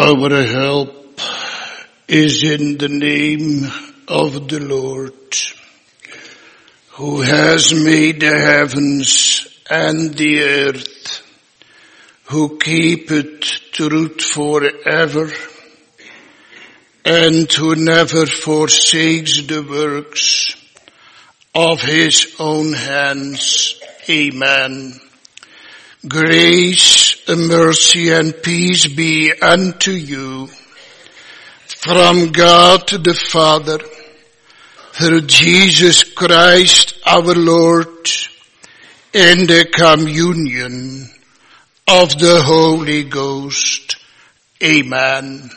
Our help is in the name of the Lord, who has made the heavens and the earth, who keepeth truth forever, and who never forsakes the works of his own hands. Amen. Grace, mercy, and peace be unto you from God the Father, through Jesus Christ our Lord, in the communion of the Holy Ghost. Amen.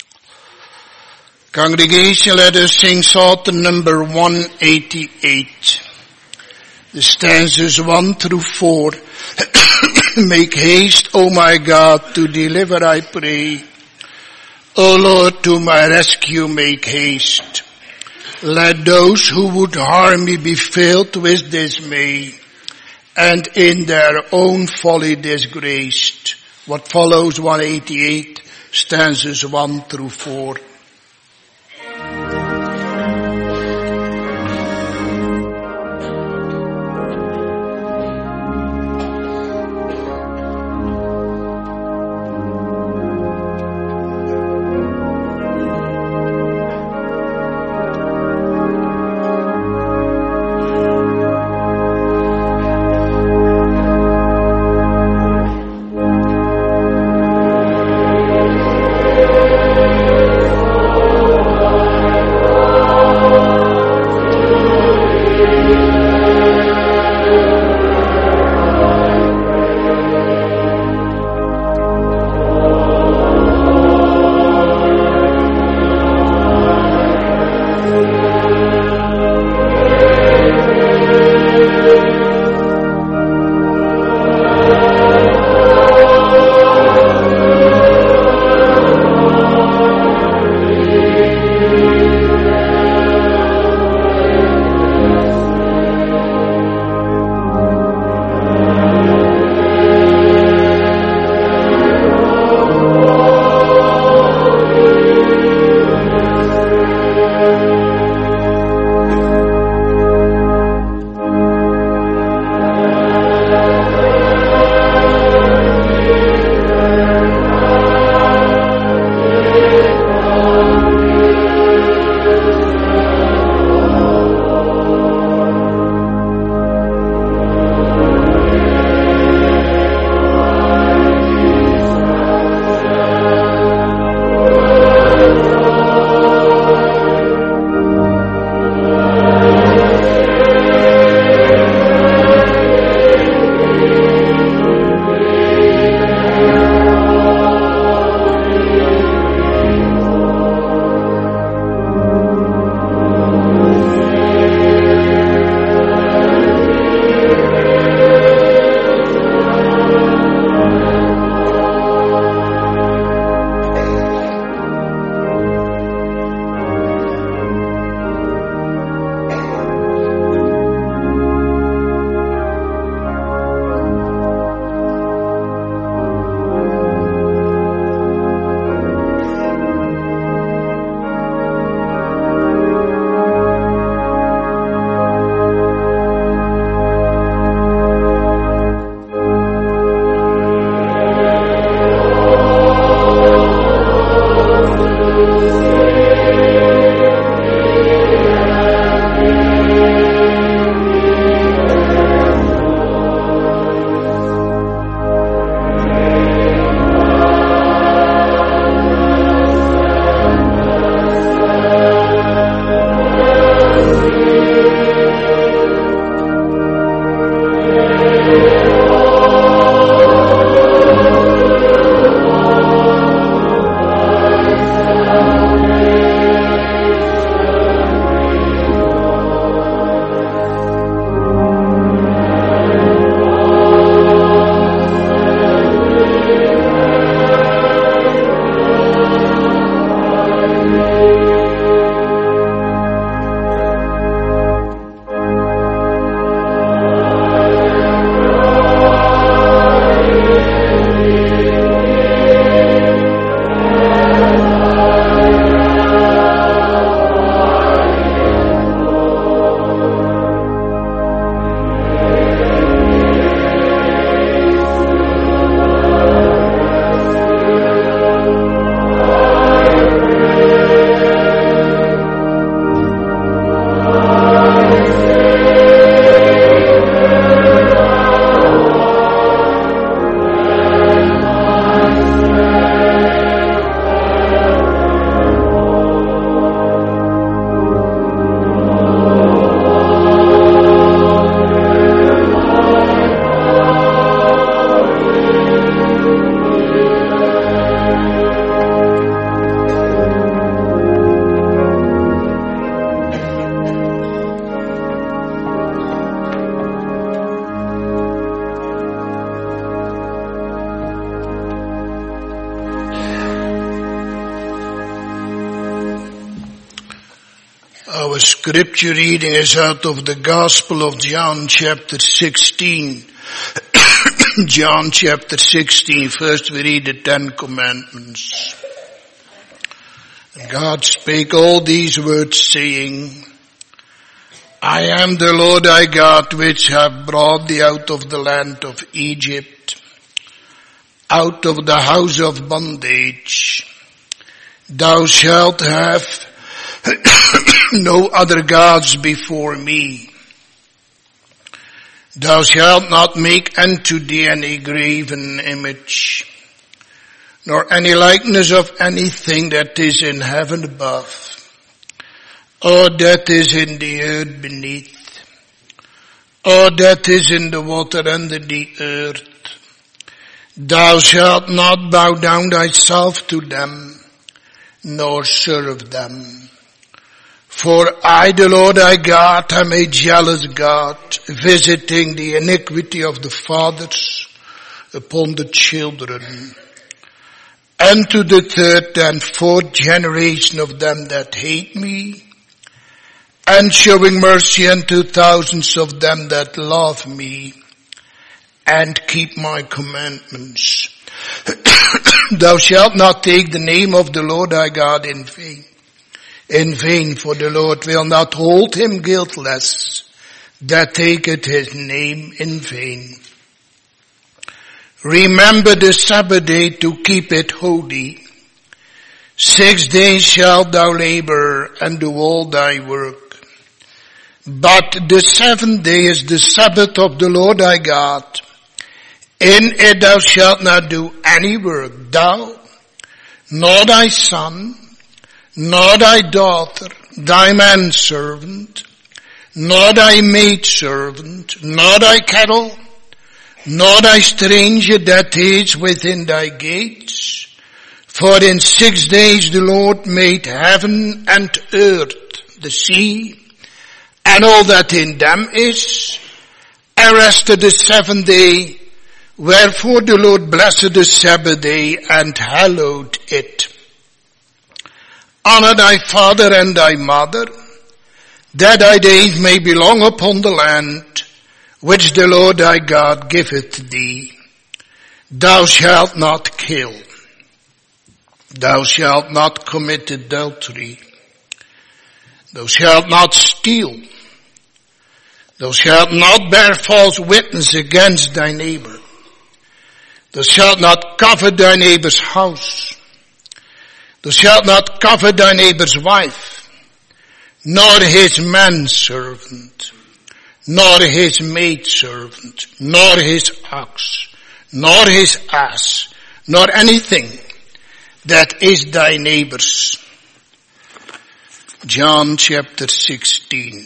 Congregation, let us sing Psalm number 188. The stanzas 1 through 4. Make haste, O my God, to deliver, I pray. O Lord, to my rescue make haste. Let those who would harm me be filled with dismay, and in their own folly disgraced. What follows 188, stanzas 1 through 4. Oh Our scripture reading is out of the Gospel of John chapter 16. John chapter 16. First we read the 10 Commandments. God spake all these words, saying, I am the Lord thy God, which have brought thee out of the land of Egypt, out of the house of bondage. Thou shalt have no other gods before me. Thou shalt not make unto thee any graven image, nor any likeness of anything that is in heaven above, or that is in the earth beneath, or that is in the water under the earth. Thou shalt not bow down thyself to them, nor serve them. For I, the Lord thy God, am a jealous God, visiting the iniquity of the fathers upon the children, and to the third and fourth generation of them that hate me, and showing mercy unto thousands of them that love me, and keep my commandments. Thou shalt not take the name of the Lord thy God in vain. In vain, for the Lord will not hold him guiltless that taketh his name in vain. Remember the Sabbath day to keep it holy. 6 days shalt thou labor and do all thy work. But the 7th day is the Sabbath of the Lord thy God. In it thou shalt not do any work, thou, nor thy son, nor thy daughter, thy manservant, nor thy maidservant, nor thy cattle, nor thy stranger that is within thy gates. For in 6 days the Lord made heaven and earth, the sea, and all that in them is, and rested the 7th day. Wherefore the Lord blessed the Sabbath day and hallowed it. Honor thy father and thy mother, that thy days may be long upon the land, which the Lord thy God giveth thee. Thou shalt not kill. Thou shalt not commit adultery. Thou shalt not steal. Thou shalt not bear false witness against thy neighbor. Thou shalt not covet thy neighbor's house. Thou shalt not covet thy neighbor's wife, nor his manservant, nor his maidservant, nor his ox, nor his ass, nor anything that is thy neighbor's. John chapter 16.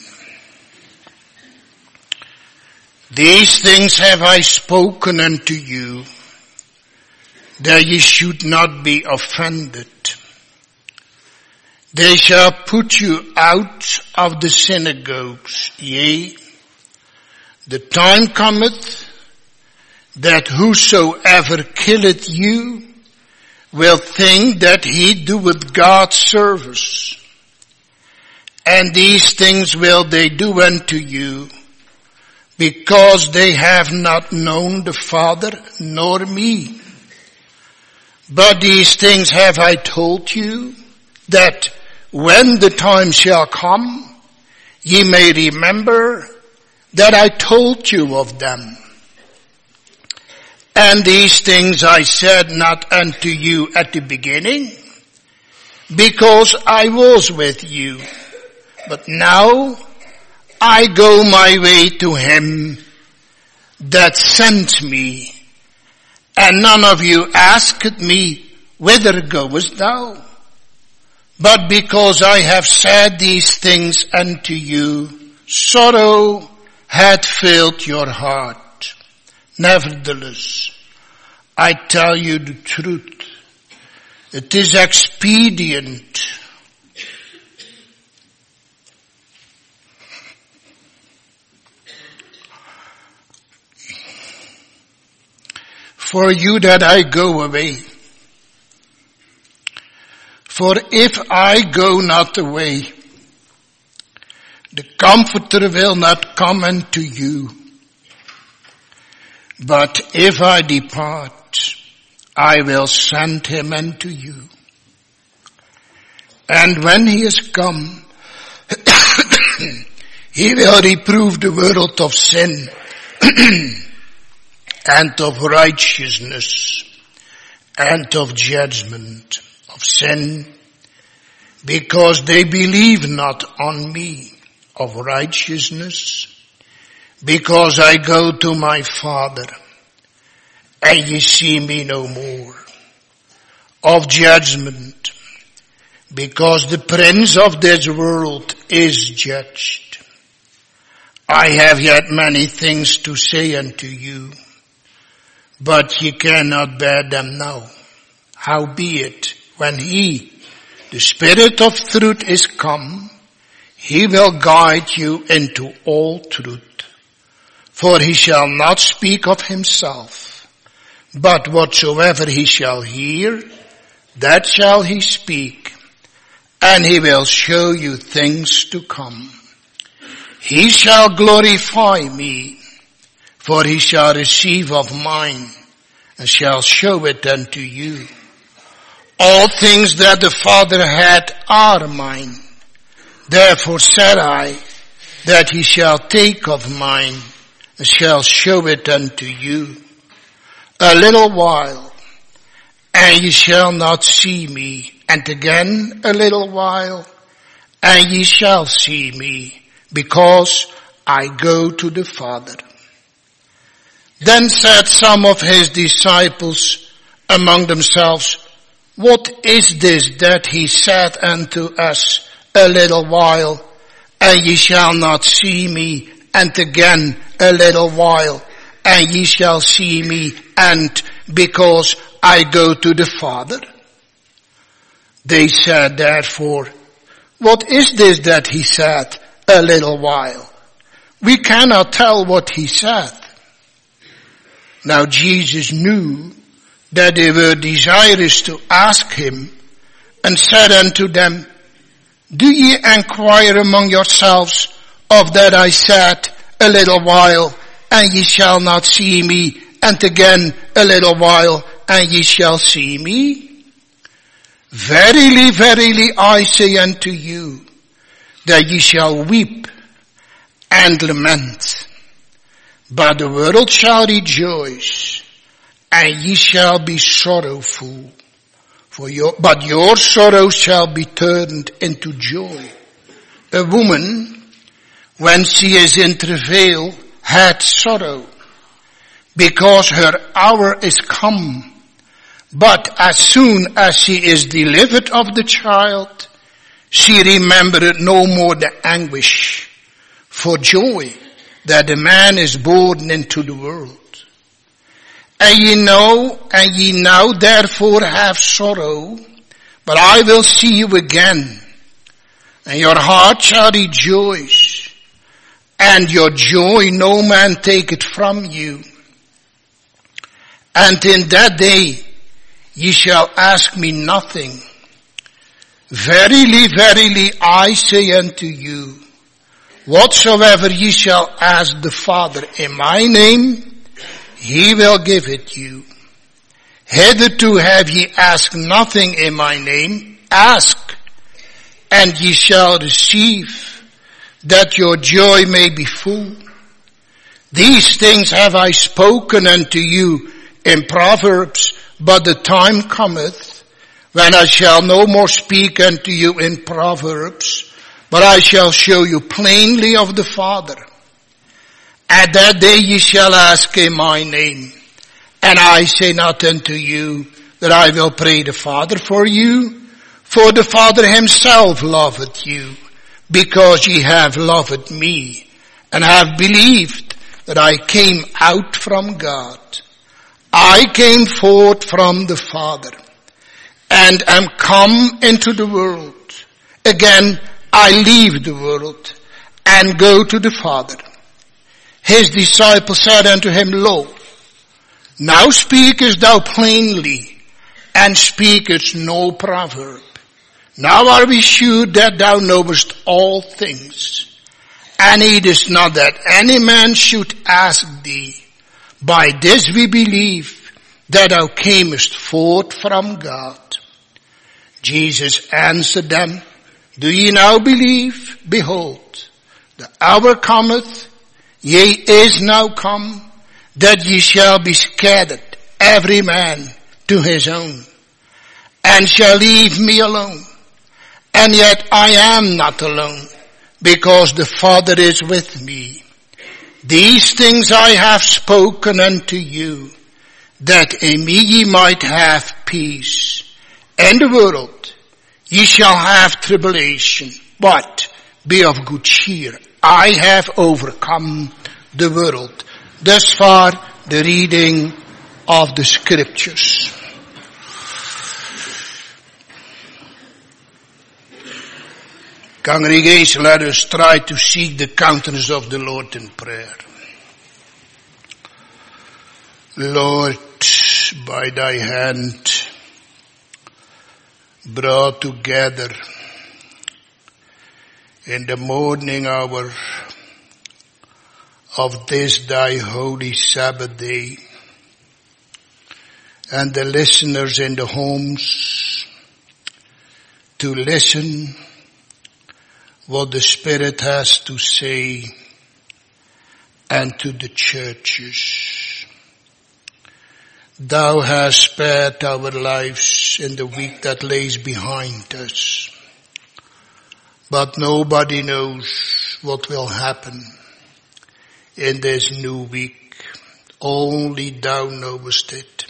These things have I spoken unto you, that ye should not be offended. They shall put you out of the synagogues. Yea, the time cometh that whosoever killeth you will think that he doeth God service. And these things will they do unto you, because they have not known the Father nor me. But these things have I told you, that when the time shall come, ye may remember that I told you of them. And these things I said not unto you at the beginning, because I was with you. But now I go my way to him that sent me, and none of you asked me, whither goest thou? But because I have said these things unto you, sorrow hath filled your heart. Nevertheless, I tell you the truth. It is expedient for you that I go away. For if I go not away, The Comforter will not come unto you. But if I depart, I will send him unto you. And when he is come, he will reprove the world of sin and of righteousness and of judgment. Of sin, because they believe not on me. Of righteousness, because I go to my Father, and ye see me no more. Of judgment, because the prince of this world is judged. I have yet many things to say unto you, but ye cannot bear them now. Howbeit, when he, the Spirit of truth, is come, he will guide you into all truth. For he shall not speak of himself, but whatsoever he shall hear, that shall he speak, and he will show you things to come. He shall glorify me, for he shall receive of mine, and shall show it unto you. All things that the Father hath are mine. Therefore said I, that he shall take of mine, and shall show it unto you. A little while, and ye shall not see me, and again a little while, and ye shall see me, because I go to the Father. Then said some of his disciples among themselves, What is this that he said unto us, a little while, and ye shall not see me, and again a little while, and ye shall see me, and because I go to the Father? They said therefore, What is this that he said, a little while? We cannot tell what he said. Now Jesus knew that they were desirous to ask him, and said unto them, Do ye inquire among yourselves of that I said, a little while, and ye shall not see me, and again a little while, and ye shall see me? Verily, verily, I say unto you, that ye shall weep and lament, but the world shall rejoice, and ye shall be sorrowful. But your sorrow shall be turned into joy. A woman, when she is in travail, hath sorrow, because her hour is come. But as soon as she is delivered of the child, she remembereth no more the anguish for joy that the man is born into the world. And ye now therefore have sorrow, but I will see you again, and your heart shall rejoice, and your joy no man taketh from you. And in that day ye shall ask me nothing. Verily, verily, I say unto you, whatsoever ye shall ask the Father in my name, he will give it you. Hitherto have ye asked nothing in my name. Ask, and ye shall receive, that your joy may be full. These things have I spoken unto you in Proverbs, but the time cometh when I shall no more speak unto you in Proverbs, but I shall show you plainly of the Father. At that day ye shall ask in my name, and I say not unto you that I will pray the Father for you, for the Father himself loveth you, because ye have loved me, and have believed that I came out from God. I came forth from the Father, and am come into the world. Again I leave the world, and go to the Father. His disciples said unto him, Lo, now speakest thou plainly, and speakest no proverb. Now are we sure that thou knowest all things, And needest not that any man should ask thee. By this we believe that thou camest forth from God. Jesus answered them, do ye now believe? Behold, the hour cometh, yea, is now come, that ye shall be scattered, every man to his own, and shall leave me alone. And yet I am not alone, because the Father is with me. These things I have spoken unto you, that in me ye might have peace. In the world ye shall have tribulation, but be of good cheer. I have overcome the world. Thus far the reading of the scriptures. Congregation, let us try to seek the countenance of the Lord in prayer. Lord, by thy hand brought together in the morning hour of this thy holy Sabbath day, and the listeners in the homes to listen what the Spirit has to say, and to the churches. Thou hast spared our lives in the week that lays behind us, but nobody knows what will happen in this new week. Only thou knowest it.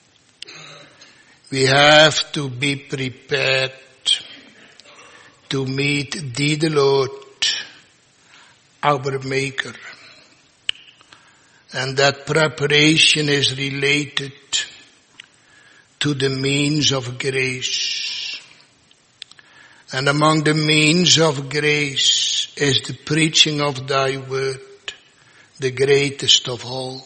We have to be prepared to meet thee, the Lord, our Maker. And that preparation is related to the means of grace. And among the means of grace is the preaching of thy word, the greatest of all.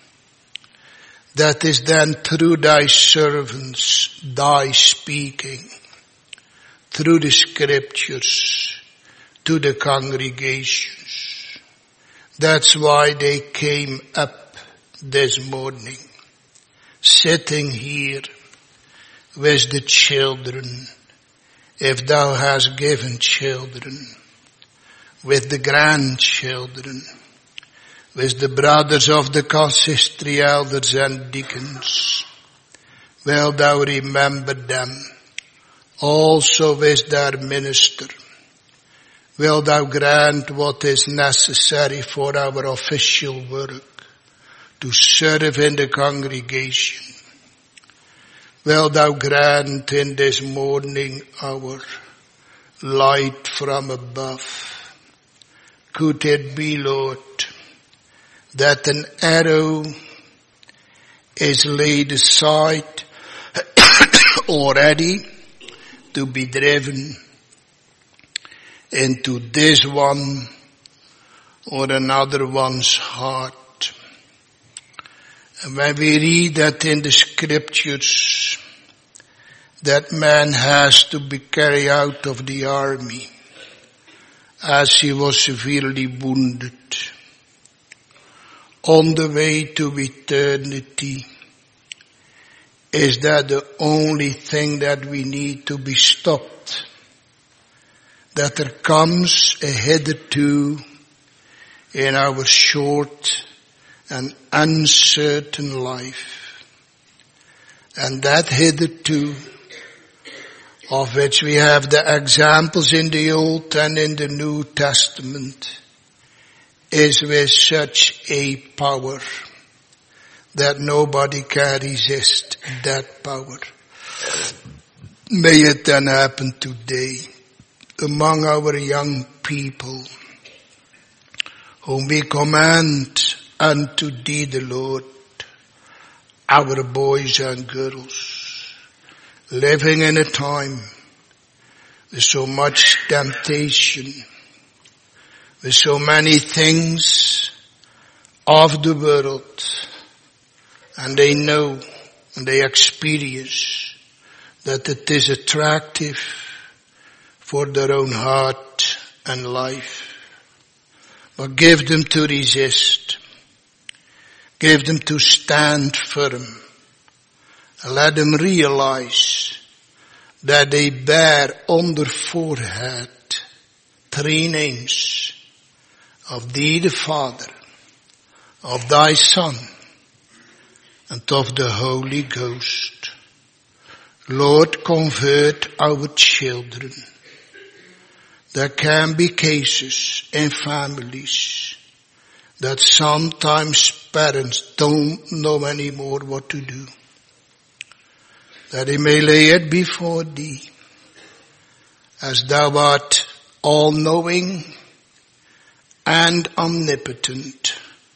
That is then through thy servants, thy speaking, through the scriptures, to the congregations. That's why they came up this morning, sitting here with the children, if thou hast given children, with the grandchildren, with the brothers of the consistory, elders and deacons. Will thou remember them, also with their minister. Will thou grant what is necessary for our official work, to serve in the congregation. Will thou grant in this morning hour light from above. Could it be, Lord, that an arrow is laid aside already to be driven into this one or another one's heart. And when we read that in the scriptures, that man has to be carried out of the army as he was severely wounded on the way to eternity, is that the only thing that we need to be stopped? That there comes a hitherto in our short and uncertain life. And that hitherto, of which we have the examples in the Old and in the New Testament, is with such a power that nobody can resist that power. May it then happen today among our young people, whom we command unto thee, the Lord, our boys and girls, living in a time with so much temptation, with so many things of the world, and they know and they experience that it is attractive for their own heart and life. Forgive them to resist. Give them to stand firm. And let them realize that they bear on their forehead 3 names of thee the Father, of thy Son, and of the Holy Ghost. Lord, convert our children. There can be cases in families that sometimes parents don't know anymore what to do. That they may lay it before thee, as thou art all-knowing and omnipotent.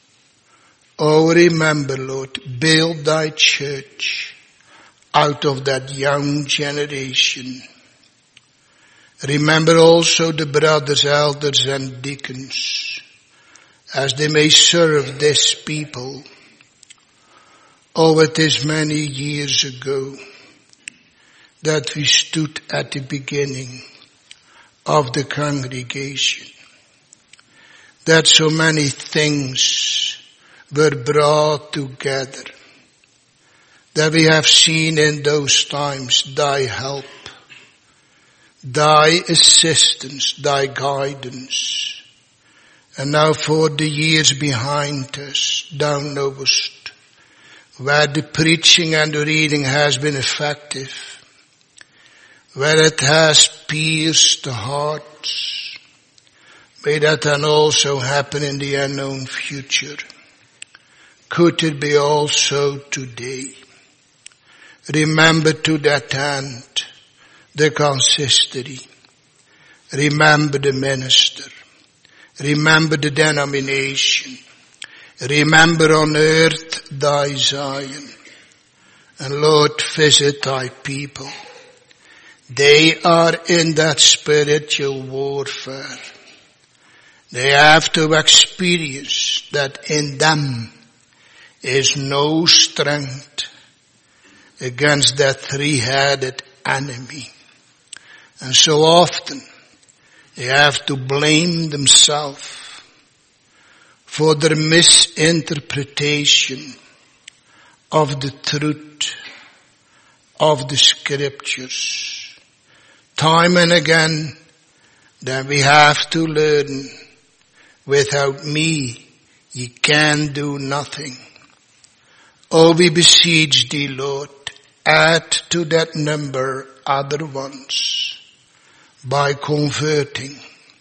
Oh, remember, Lord, build thy church out of that young generation. Remember also the brothers, elders, and deacons, as they may serve this people. Oh, it is many years ago that we stood at the beginning of the congregation, that so many things were brought together, that we have seen in those times thy help, thy assistance, thy guidance. And now for the years behind us, thou knowest where the preaching and the reading has been effective, where it has pierced the hearts. May that then also happen in the unknown future. Could it be also today? Remember to that end the consistory. Remember the minister. Remember the denomination. Remember on earth thy Zion. And Lord, visit thy people. They are in that spiritual warfare. They have to experience that in them is no strength against that 3-headed enemy. And so often they have to blame themselves for their misinterpretation of the truth of the scriptures. Time and again, that we have to learn, without me, ye can do nothing. Oh, we beseech thee, Lord, add to that number other ones, by converting,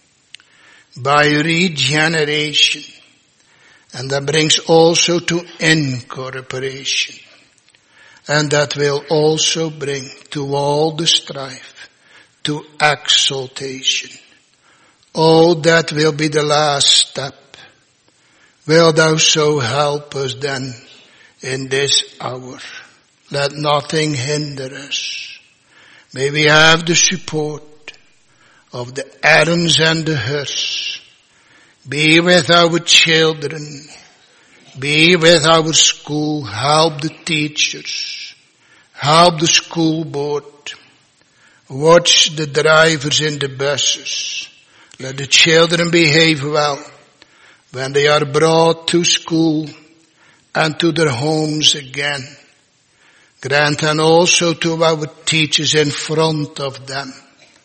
by regeneration, and that brings also to incorporation, and that will also bring to all the strife, to exaltation. Oh, that will be the last step. Will thou so help us then in this hour? Let nothing hinder us. May we have the support of the Aarons and the Hurs. Be with our children. Be with our school. Help the teachers. Help the school board. Watch the drivers in the buses. Let the children behave well when they are brought to school and to their homes again. Grant and also to our teachers in front of them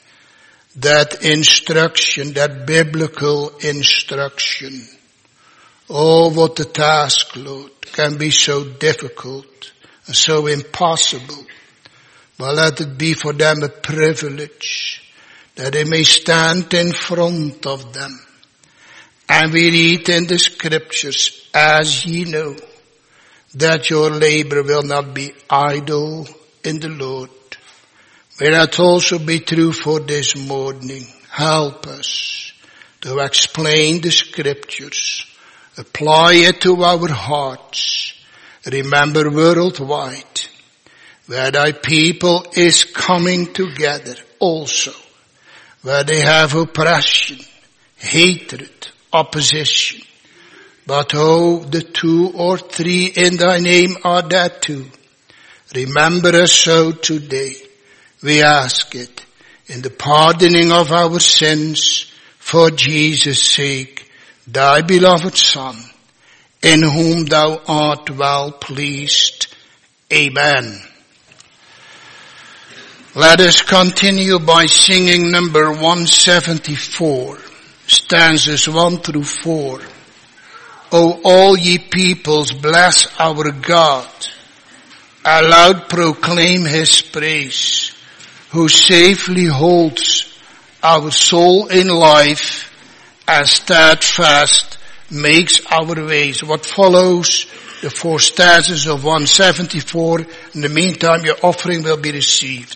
that instruction, that biblical instruction. Oh, what a task, Lord, can be so difficult and so impossible. But let it be for them a privilege that they may stand in front of them. And we read in the scriptures, as ye know, that your labor will not be idle in the Lord. May that also be true for this morning. Help us to explain the scriptures. Apply it to our hearts. Remember worldwide, where thy people is coming together also, where they have oppression, hatred, opposition. But oh, the 2 or 3 in thy name are that too. Remember us so today. We ask it in the pardoning of our sins for Jesus' sake. thy beloved Son, in whom thou art well pleased. Amen. Let us continue by singing number 174, stanzas 1 through 4. O all ye peoples, bless our God. Aloud proclaim his praise, who safely holds our soul in life, as steadfast makes our ways. What follows, the 4 stanzas of 174. In the meantime, your offering will be received.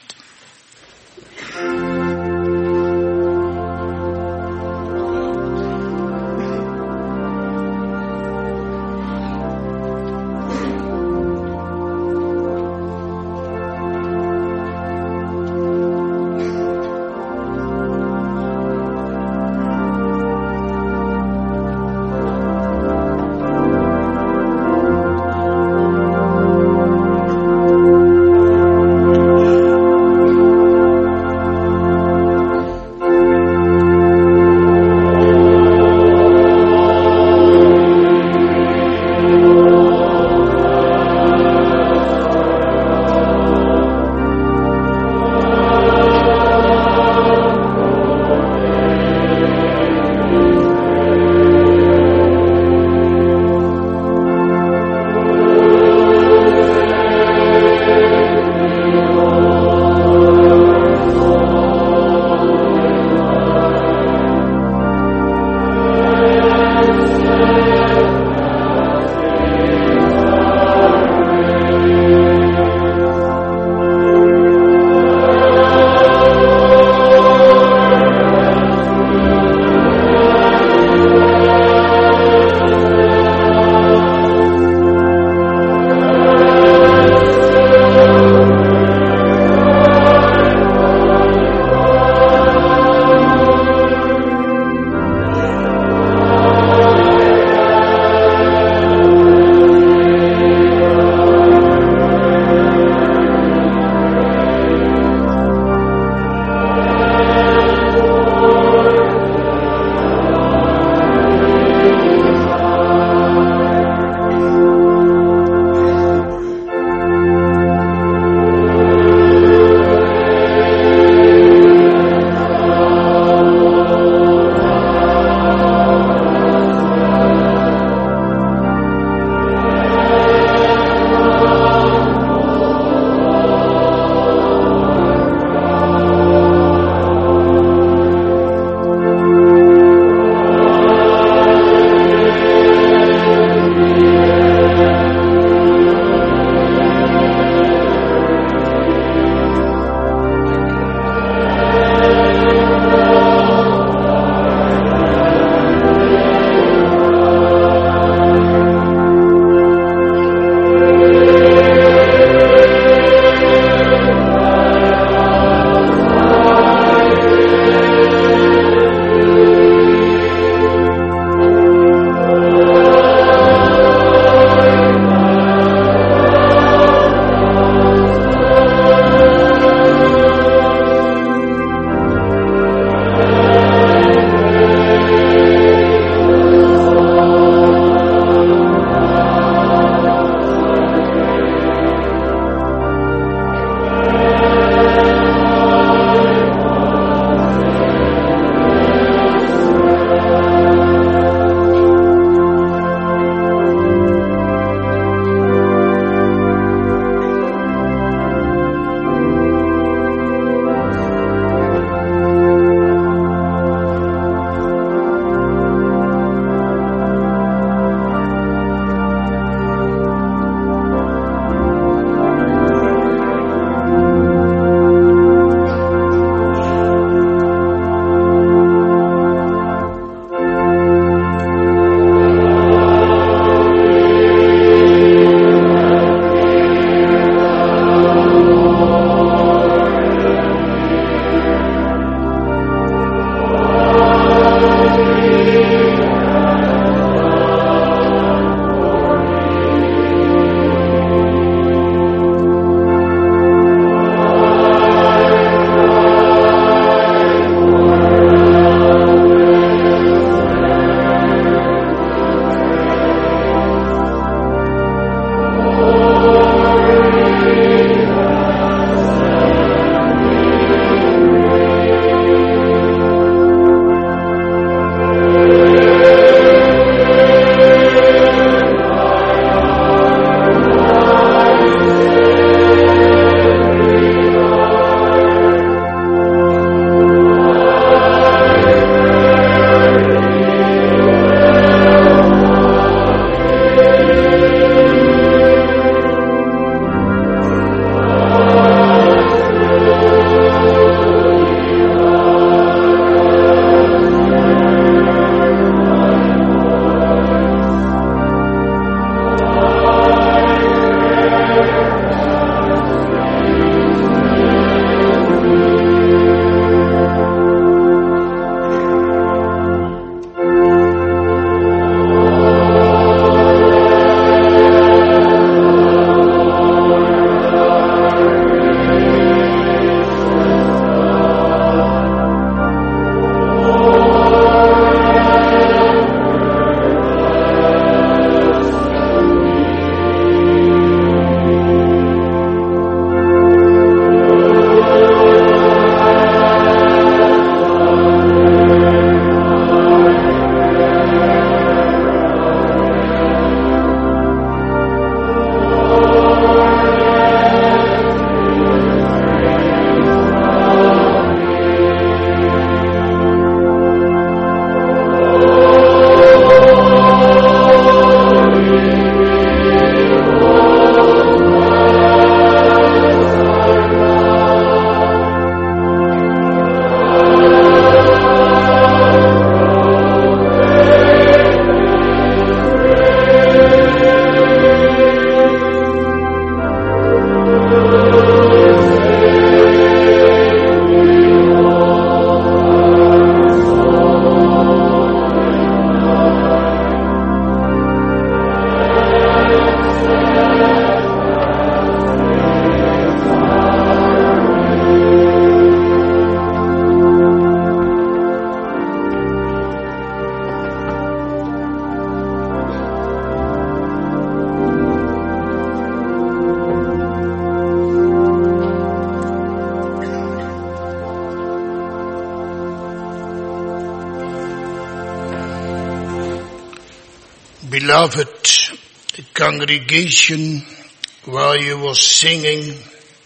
Beloved congregation, while you were singing,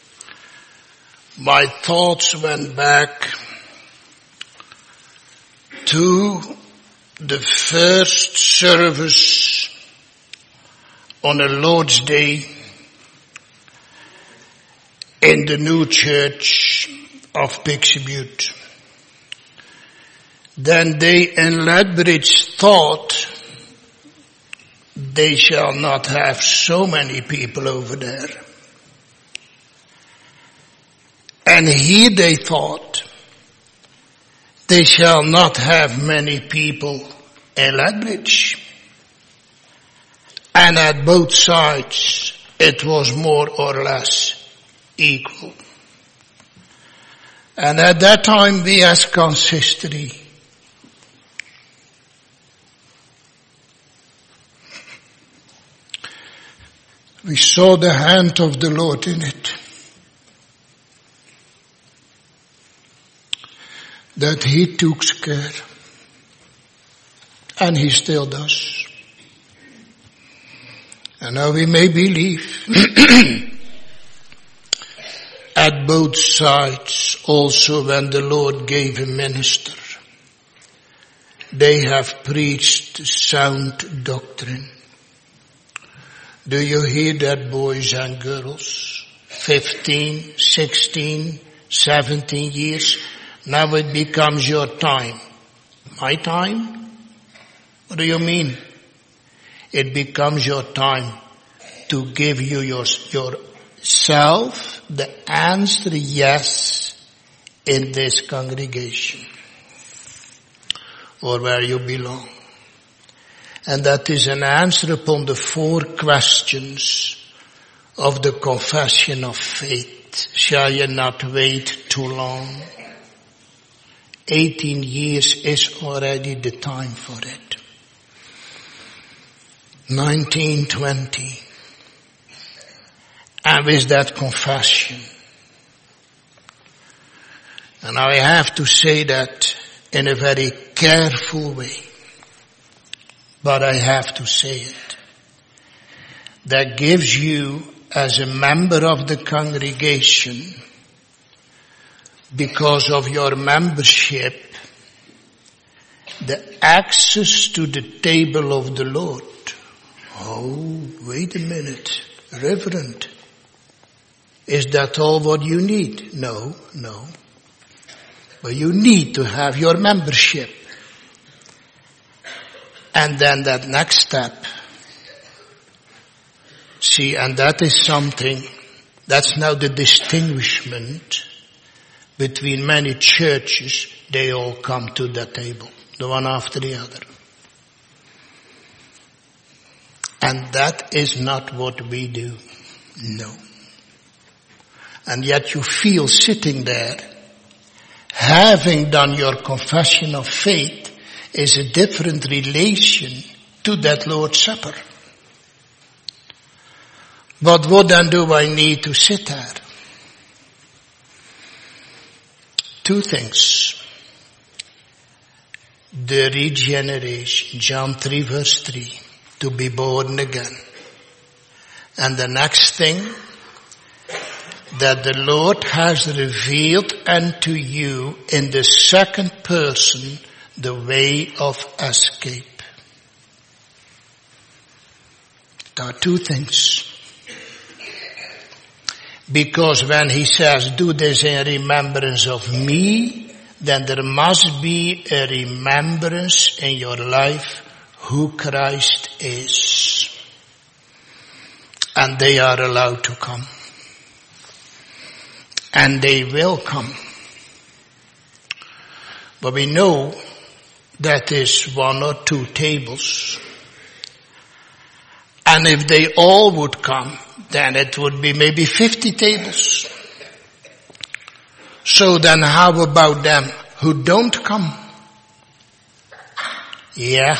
my thoughts went back to the first service on a Lord's Day in the new church of Pixie Butte. Then they in Lethbridge thought they shall not have so many people over there. And here they thought they shall not have many people in Lethbridge. And at both sides it was more or less equal. And at that time we as consistory we saw the hand of the Lord in it. That He took care. And He still does. And now we may believe at both sides also when the Lord gave a minister, they have preached sound doctrine. Do you hear that, boys and girls? 15, 16, 17 years. Now it becomes your time. My time? What do you mean? It becomes your time to give you yourself the answer yes in this congregation or where you belong. And that is an answer upon the 4 questions of the confession of faith. Shall you not wait too long? 18 years is already the time for it. 19, 20. And with that confession. And I have to say that in a very careful way. But I have to say it. That gives you, as a member of the congregation, because of your membership, the access to the table of the Lord. Oh, wait a minute, Reverend. Is that all what you need? No. But you need to have your membership. And then that next step. See, and that is something, that's now the distinguishment between many churches. They all come to the table, the one after the other. And that is not what we do. No. And yet you feel sitting there, having done your confession of faith, is a different relation to that Lord's Supper. But what then do I need to sit there? 2 things. The regeneration, John 3 verse 3, to be born again. And the next thing, that the Lord has revealed unto you in the second person the way of escape. There are 2 things. Because when He says, do this in remembrance of me, then there must be a remembrance in your life who Christ is. And they are allowed to come. And they will come. But we know that is 1 or 2 tables. And if they all would come, then it would be maybe 50 tables. So then how about them who don't come? Yeah.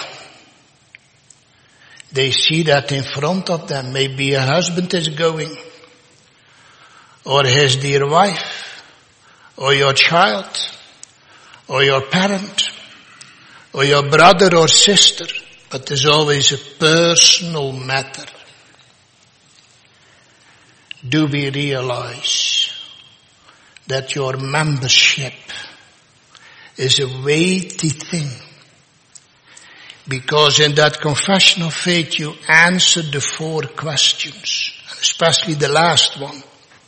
They see that in front of them. Maybe a husband is going. Or his dear wife. Or your child. Or your parent. Or your brother or sister. but there's always a personal matter. Do we realize that your membership is a weighty thing? Because in that confession of faith you answered the 4 questions, especially the last one.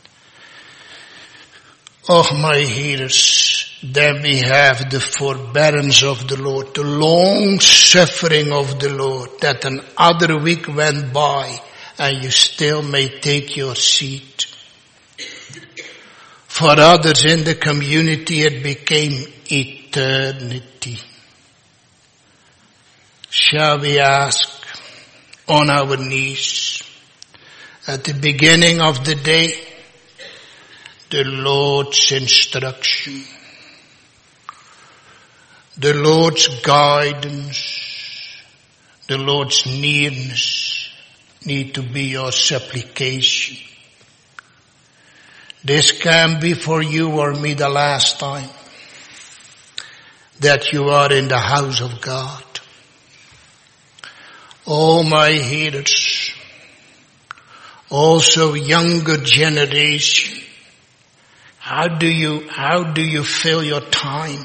Oh, my hearers, then we have the forbearance of the Lord, the long suffering of the Lord, that another week went by and you still may take your seat. For others in the community it became eternity. Shall we ask on our knees at the beginning of the day the Lord's instruction, the Lord's guidance, the Lord's nearness need to be your supplication. This can be for you or me the last time that you are in the house of God. Oh, my hearers, also younger generation, how do you fill your time?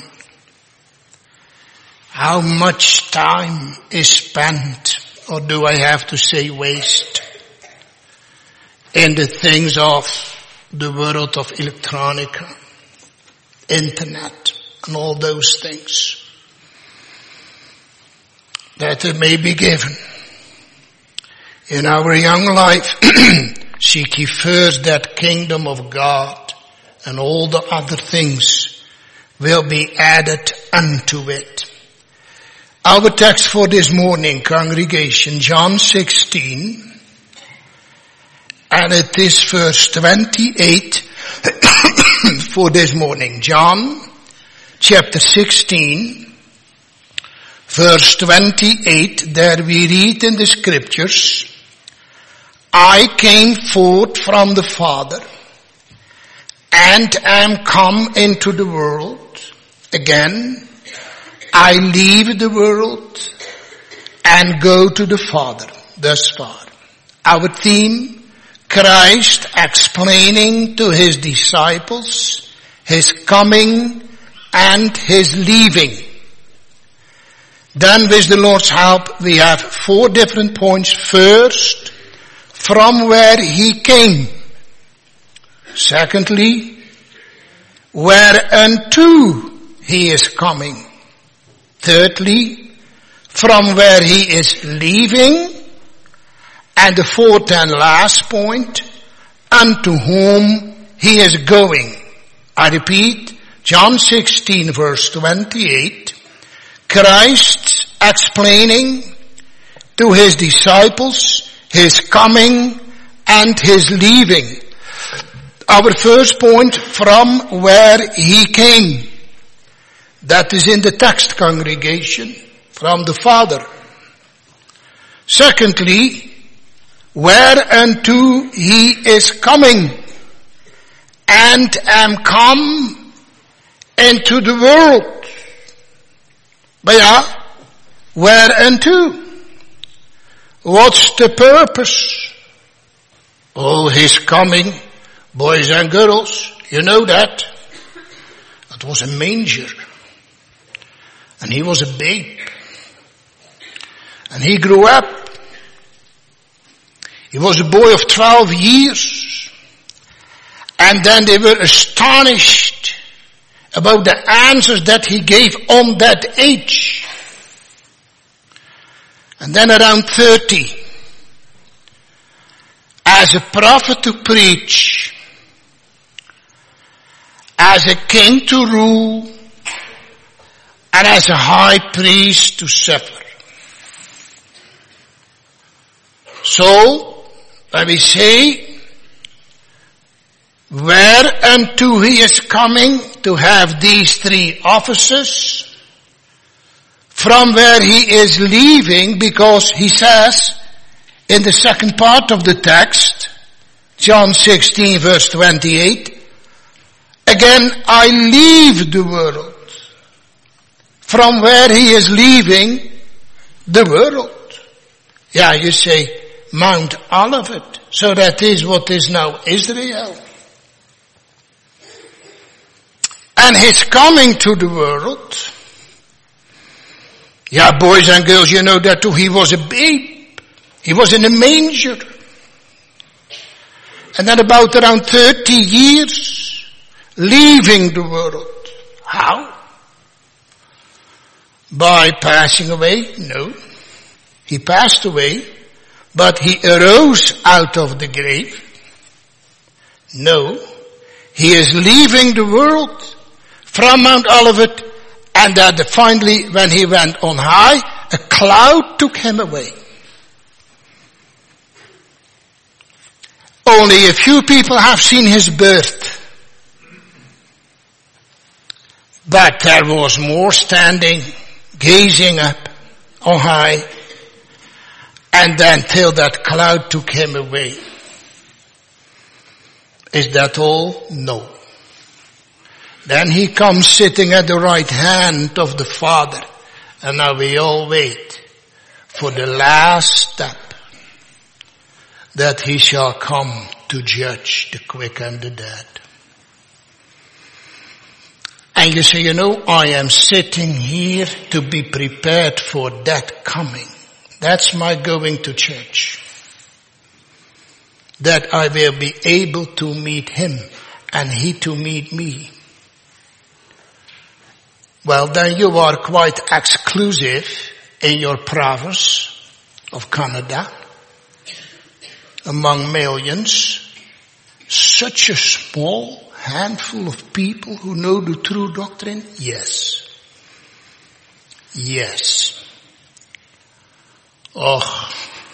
How much time is spent, or do I have to say waste, in the things of the world of electronica, internet, and all those things that it may be given? In our young life, seek ye first that kingdom of God, and all the other things will be added unto it. Our text for this morning, congregation, John 16, and it is verse 28 for this morning. John chapter 16, verse 28, there we read in the scriptures, I came forth from the Father, and am come into the world. Again, I leave the world and go to the Father. Thus far. Our theme, Christ explaining to his disciples his coming and his leaving. Then with the Lord's help we have 4 different points. First, from where he came. Secondly, whereunto he is coming. Thirdly, from where he is leaving. And the 4th and last point, unto whom he is going. I repeat, John 16 verse 28, Christ explaining to his disciples his coming and his leaving. Our first point, from where he came. That is in the text, congregation, from the Father. Secondly, whereunto he is coming, and am come into the world. But yeah, whereunto? What's the purpose? Oh, his coming, boys and girls, you know that. It was a manger. And he was a babe. And he grew up. He was a boy of 12 years. And then they were astonished about the answers that he gave on that age. And then around 30, as a prophet to preach, as a king to rule, and as a high priest to suffer. So, when we say, whereunto he is coming to have these 3 offices, from where he is leaving, because he says in the second part of the text, John 16 verse 28, again, I leave the world. From where he is leaving, the world. Yeah, you say Mount Olivet. So that is what is now Israel. And his coming to the world. Yeah, boys and girls, you know that too. He was a babe. He was in a manger. And then about around 30 years, leaving the world. How? By passing away? No. He passed away, but he arose out of the grave. No. He is leaving the world from Mount Olivet, and that finally, when he went on high, a cloud took him away. Only a few people have seen his birth. But there was more standing, gazing up on high, and then till that cloud took him away. Is that all? No. Then he comes sitting at the right hand of the Father, and now we all wait for the last step, that he shall come to judge the quick and the dead. And you say, I am sitting here to be prepared for that coming. That's my going to church. That I will be able to meet him and he to meet me. Well, then you are quite exclusive in your province of Canada. Among millions, such a small handful of people who know the true doctrine? Yes. Yes. Oh,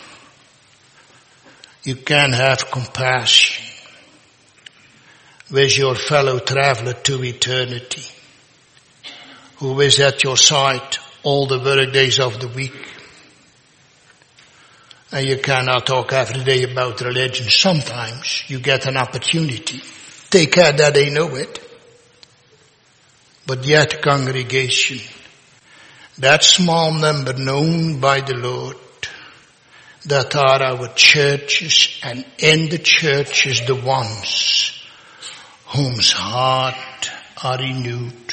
you can have compassion with your fellow traveler to eternity, who is at your side all the work days of the week. And you cannot talk every day about religion. Sometimes you get an opportunity. Take care that they know it. But yet, congregation, that small number known by the Lord, that are our churches, and in the churches the ones whose heart are renewed,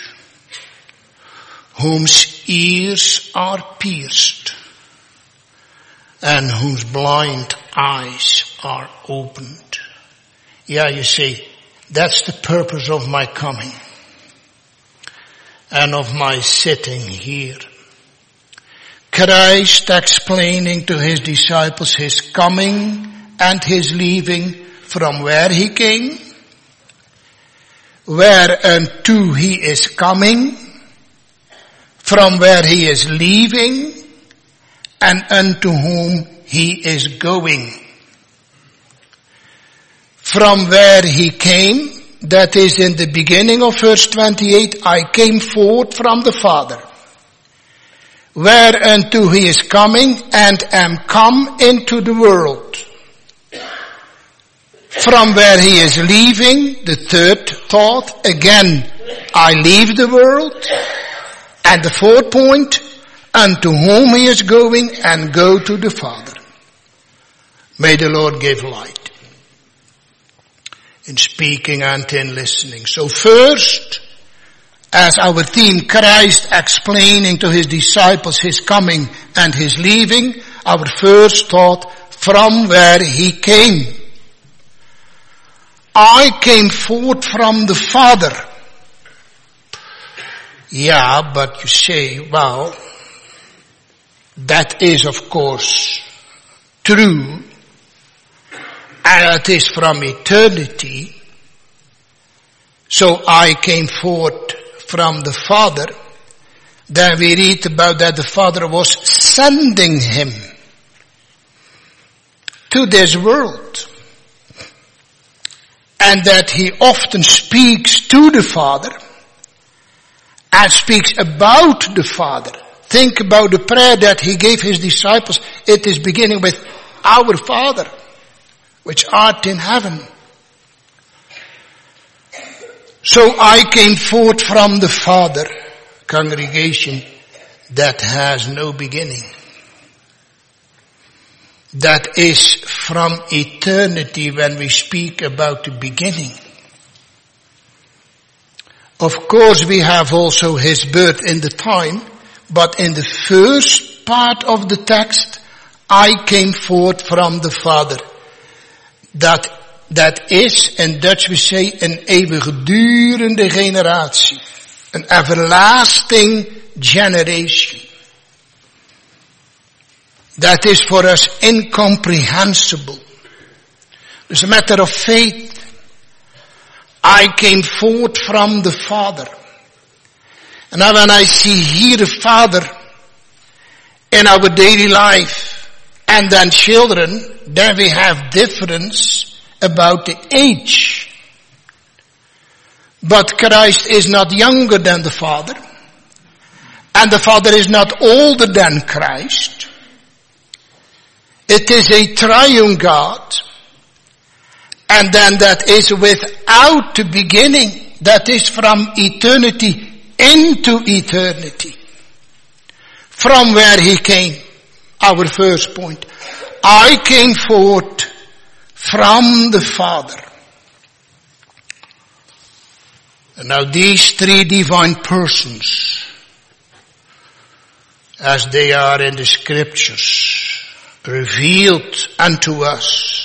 whose ears are pierced, and whose blind eyes are opened. Yeah, you see, that's the purpose of my coming and of my sitting here. Christ explaining to his disciples his coming and his leaving, from where he came, whereunto he is coming, from where he is leaving, and unto whom he is going. From where he came, that is in the beginning of verse 28, I came forth from the Father. Whereunto he is coming, and am come into the world. From where he is leaving, the third thought, again, I leave the world. And the fourth point, unto whom he is going, and go to the Father. May the Lord give light in speaking and in listening. So first, as our theme, Christ explaining to his disciples his coming and his leaving, our first thought, from where he came. I came forth from the Father. Yeah, but you say, well, that is of course true, and it is from eternity. So I came forth from the Father. Then we read about that the Father was sending him to this world, and that he often speaks to the Father and speaks about the Father. Think about the prayer that he gave his disciples. It is beginning with, our Father, which art in heaven. So I came forth from the Father, congregation, that has no beginning. that is from eternity when we speak about the beginning. Of course we have also his birth in the time, but in the first part of the text, I came forth from the Father. Dat is, in Dutch we say, een eeuwigdurende generatie. An everlasting generation. That is for us incomprehensible. It's a matter of faith. I came forth from the Father. And now when I see here the Father in our daily life and then children, then we have difference about the age. But Christ is not younger than the Father. And the Father is not older than Christ. It is a triune God. And then that is without the beginning. That is from eternity into eternity. From where he came. Our first point. I came forth from the Father. And now these three divine persons, as they are in the scriptures, revealed unto us.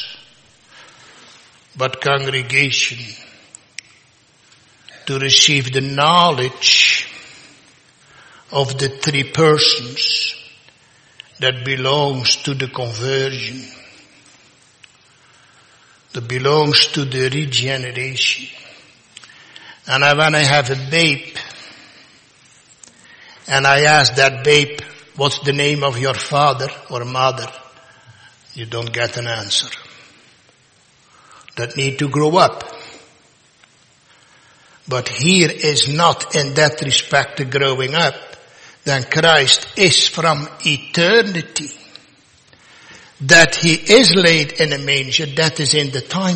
But congregation, to receive the knowledge of the three persons that belongs to the conversion, that belongs to the regeneration. And when I have a babe, and I ask that babe, what's the name of your father or mother? You don't get an answer. That need to grow up. But here is not in that respect the growing up. Then Christ is from eternity. That he is laid in a manger, that is in the time.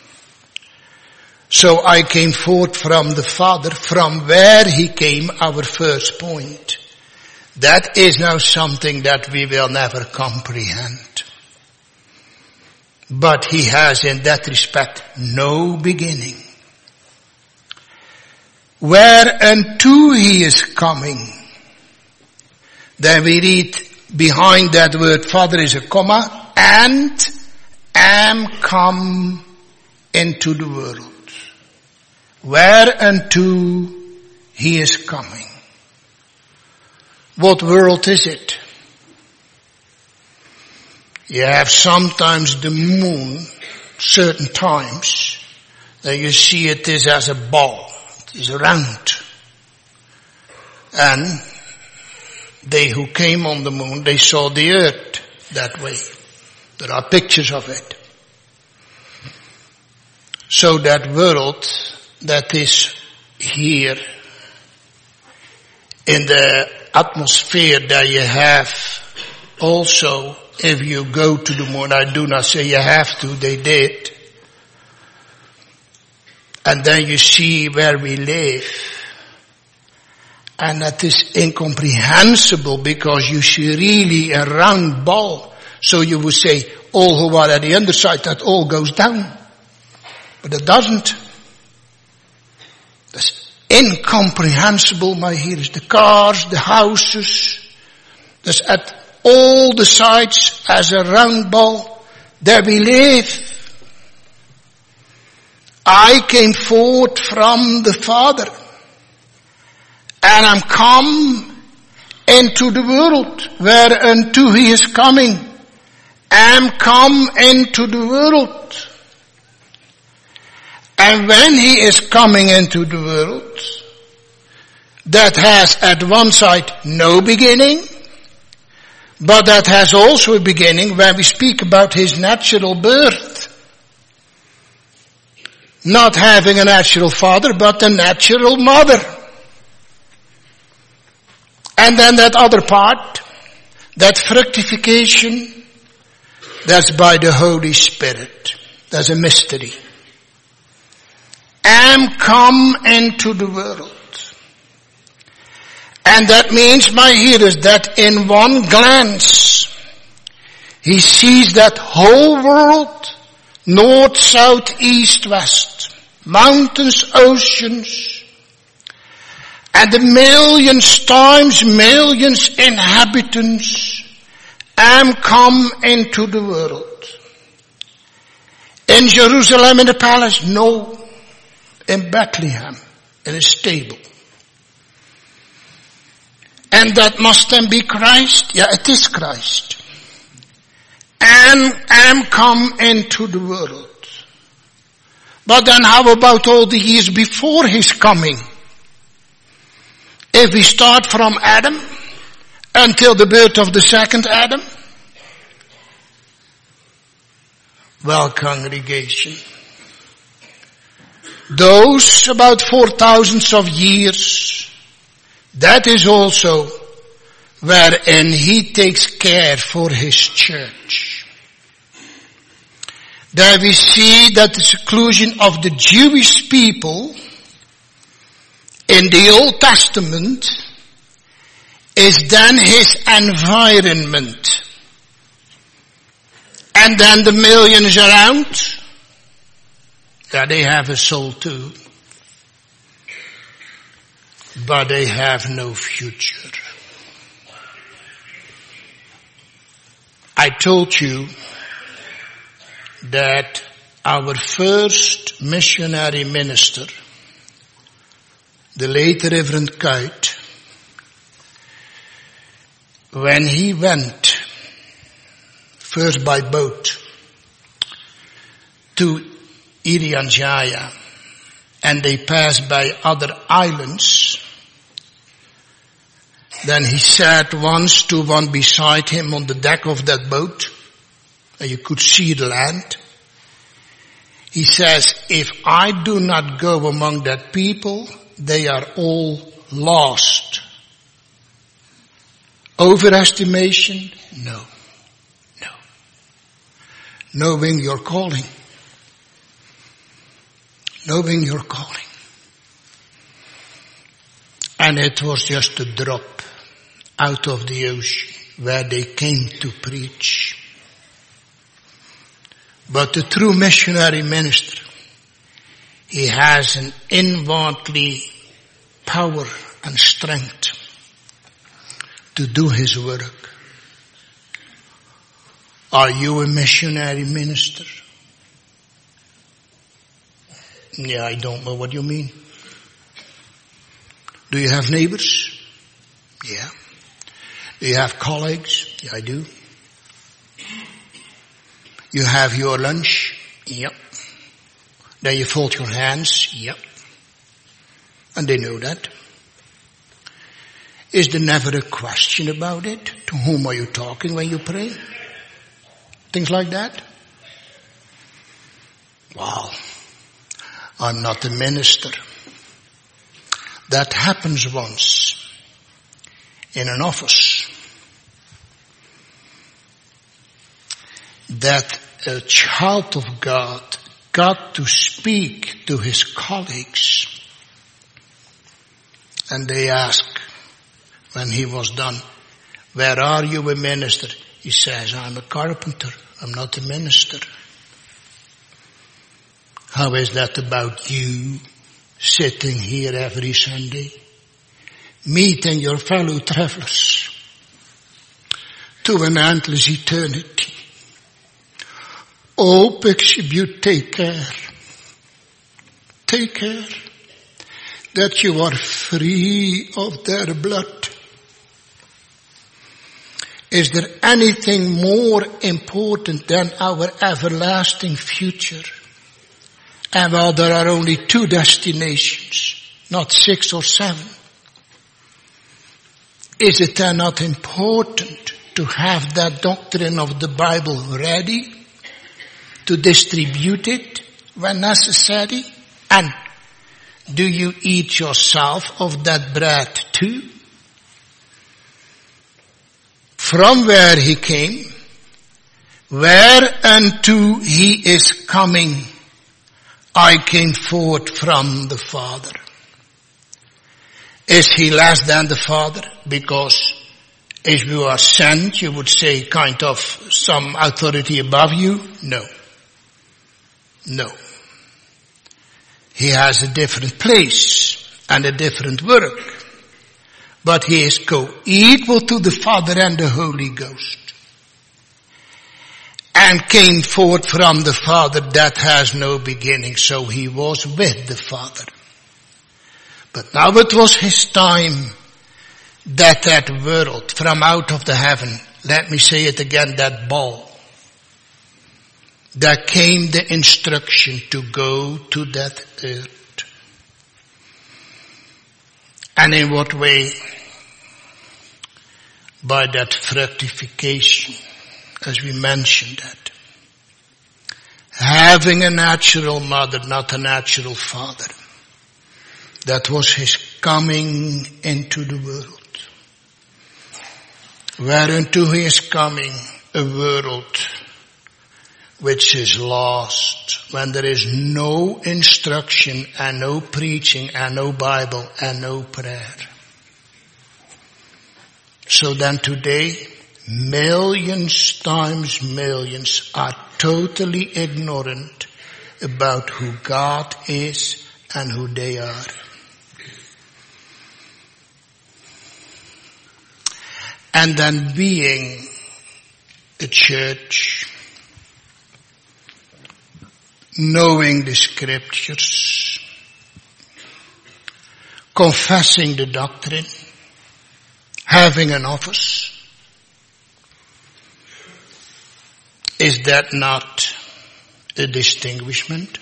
So I came forth from the Father, from where he came, our first point. That is now something that we will never comprehend. But he has in that respect no beginning. Whereunto he is coming. Then we read behind that word Father is a comma, and am come into the world. Whereunto he is coming. What world is it? You have sometimes the moon, certain times, that you see it is as a ball. It is round. And they who came on the moon, they saw the earth that way. There are pictures of it. So that world that is here in the atmosphere that you have also, if you go to the moon, I do not say you have to, they did. And then you see where we live. And that is incomprehensible because you see really a round ball. So you would say all who are at the underside, that all goes down. But it doesn't. That's incomprehensible. My here is the cars, the houses. That's at all the sides as a round ball. There we live. I came forth from the Father. And I'm come into the world whereunto he is coming. Am come into the world. And when he is coming into the world, that has at one side no beginning, but that has also a beginning when we speak about his natural birth. Not having a natural father, but a natural mother. And then that other part, that fructification, that's by the Holy Spirit. That's a mystery. Am come into the world. And that means, my hearers, that in one glance, He sees that whole world, north, south, east, west, mountains, oceans, and the millions times millions inhabitants come into the world. In Jerusalem in the palace? No. In Bethlehem, in a stable. And that must then be Christ? Yeah, it is Christ. And come into the world. But then how about all the years before his coming? If we start from Adam until the birth of the second Adam? Well, congregation, those about 4,000 of years, that is also wherein he takes care for his church. There we see that the seclusion of the Jewish people in the Old Testament is then his environment. And then the millions around, yeah, they have a soul too. But they have no future. I told you that our first missionary minister, the late Reverend Kuyt, when he went first by boat to Irian Jaya, and they passed by other islands, then he sat once to one beside him on the deck of that boat, and you could see the land. He says, if I do not go among that people, they are all lost. Overestimation? No. Knowing your calling. Knowing your calling. And it was just a drop out of the ocean where they came to preach. But the true missionary minister, he has an inwardly power and strength to do his work. Are you a missionary minister? Yeah, I don't know what you mean. Do you have neighbors? Yeah. Do you have colleagues? Yeah, I do. You have your lunch? Yep. Then you fold your hands? Yep. And they know that. Is there never a question about it? To whom are you talking when you pray? Things like that? Wow. I'm not a minister. That happens once in an office. That a child of God got to speak to his colleagues. And they asked, when he was done, where are you a minister? He says, I'm a carpenter. I'm not a minister. How is that about you sitting here every Sunday, meeting your fellow travelers to an endless eternity? Oh, Bishop, take care. Take care that you are free of their blood. Is there anything more important than our everlasting future? And while there are only 2 destinations, not 6 or 7, is it then not important to have that doctrine of the Bible ready, to distribute it when necessary? And do you eat yourself of that bread too? From where he came, whereunto he is coming, I came forth from the Father. Is he less than the Father? Because If you are sent, you would say kind of some authority above you? No. No. He has a different place and a different work. But he is co-equal to the Father and the Holy Ghost. And came forth from the Father that has no beginning. So he was with the Father. But now it was his time that world from out of the heaven, let me say it again, that ball. There came the instruction to go to that earth. And in what way? By that fructification, as we mentioned that. Having a natural mother, not a natural father. That was his coming into the world. Whereunto he is coming, a world which is lost, when there is no instruction and no preaching and no Bible and no prayer. So then today, millions times millions are totally ignorant about who God is and who they are. And then being a church, knowing the scriptures, confessing the doctrine, having an office, is that not a distinguishment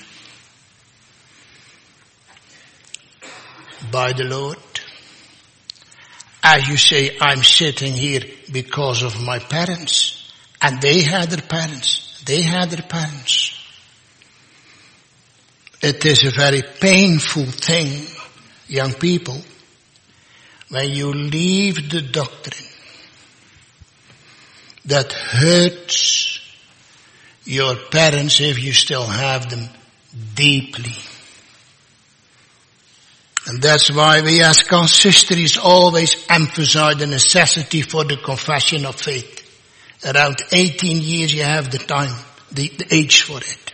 by the Lord? As you say, I'm sitting here because of my parents, and they had their parents. They had their parents. It is a very painful thing, young people, when you leave the doctrine that hurts your parents, if you still have them, deeply. And that's why we as consistories always emphasize the necessity for the confession of faith. Around 18 years you have the time, the age for it.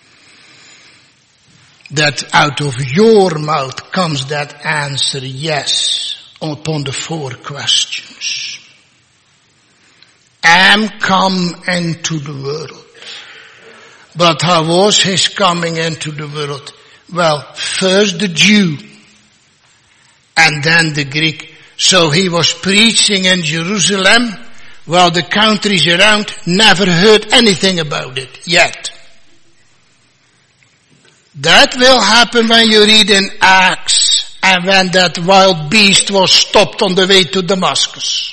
That out of your mouth comes that answer, yes, upon the 4 questions. Am come into the world. But how was his coming into the world? Well, first the Jew, and then the Greek. So he was preaching in Jerusalem, while the countries around never heard anything about it yet. That will happen when you read in Acts, and when that wild beast was stopped on the way to Damascus.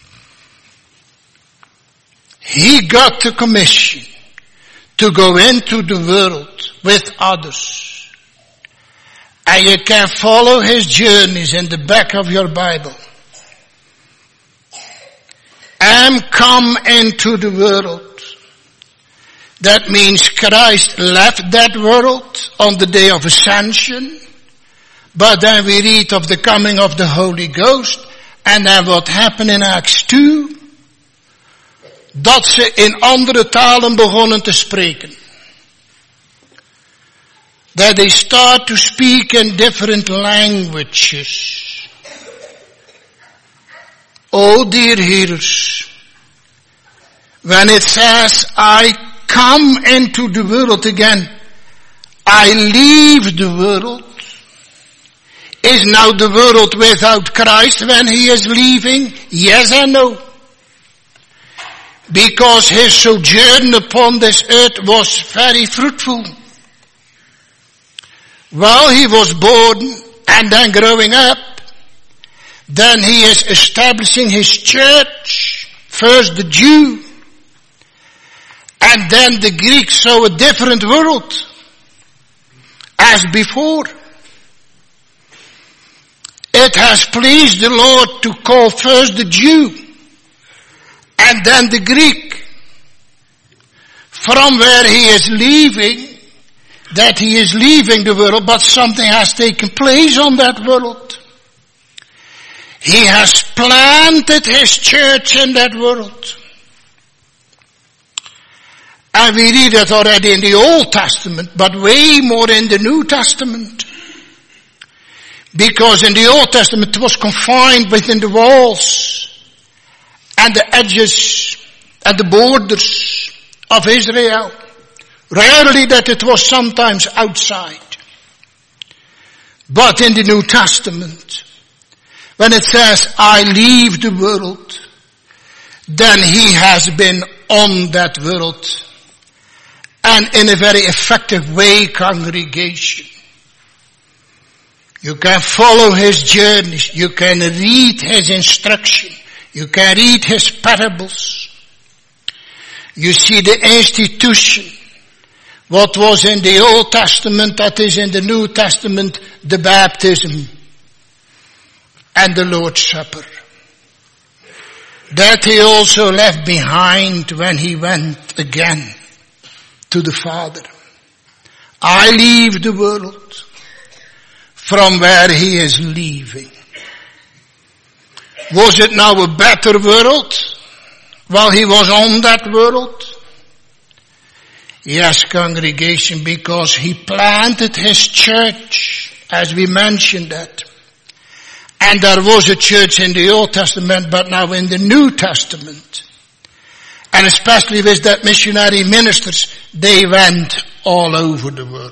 He got the commission to go into the world with others. And you can follow his journeys in the back of your Bible. Am come into the world. That means Christ left that world on the day of ascension. But then we read of the coming of the Holy Ghost. En dan wat happened in Acts 2. Dat ze in andere talen begonnen te spreken. That they start to speak in different languages. Oh dear hearers, when it says, I come into the world again, I leave the world, is now the world without Christ when he is leaving? Yes and no. Because his sojourn upon this earth was very fruitful. While he was born and then growing up, then he is establishing his church. First the Jew, and then the Greek, so a different world as before. It has pleased the Lord to call first the Jew and then the Greek, from where he is leaving. That he is leaving the world, but something has taken place on that world. He has planted his church in that world. And we read it already in the Old Testament, but way more in the New Testament. Because in the Old Testament it was confined within the walls and the edges and the borders of Israel. Rarely that it was sometimes outside. But in the New Testament, when it says, I leave the world, then he has been on that world. And in a very effective way, congregation. You can follow his journeys. You can read his instruction. You can read his parables. You see the institution. What was in the Old Testament, that is in the New Testament, the baptism and the Lord's Supper. That he also left behind when he went again to the Father. I leave the world from where he is leaving. Was it now a better world while he was on that world? Yes, congregation, because he planted his church, as we mentioned that. And there was a church in the Old Testament, but now in the New Testament. And especially with that missionary ministers, they went all over the world.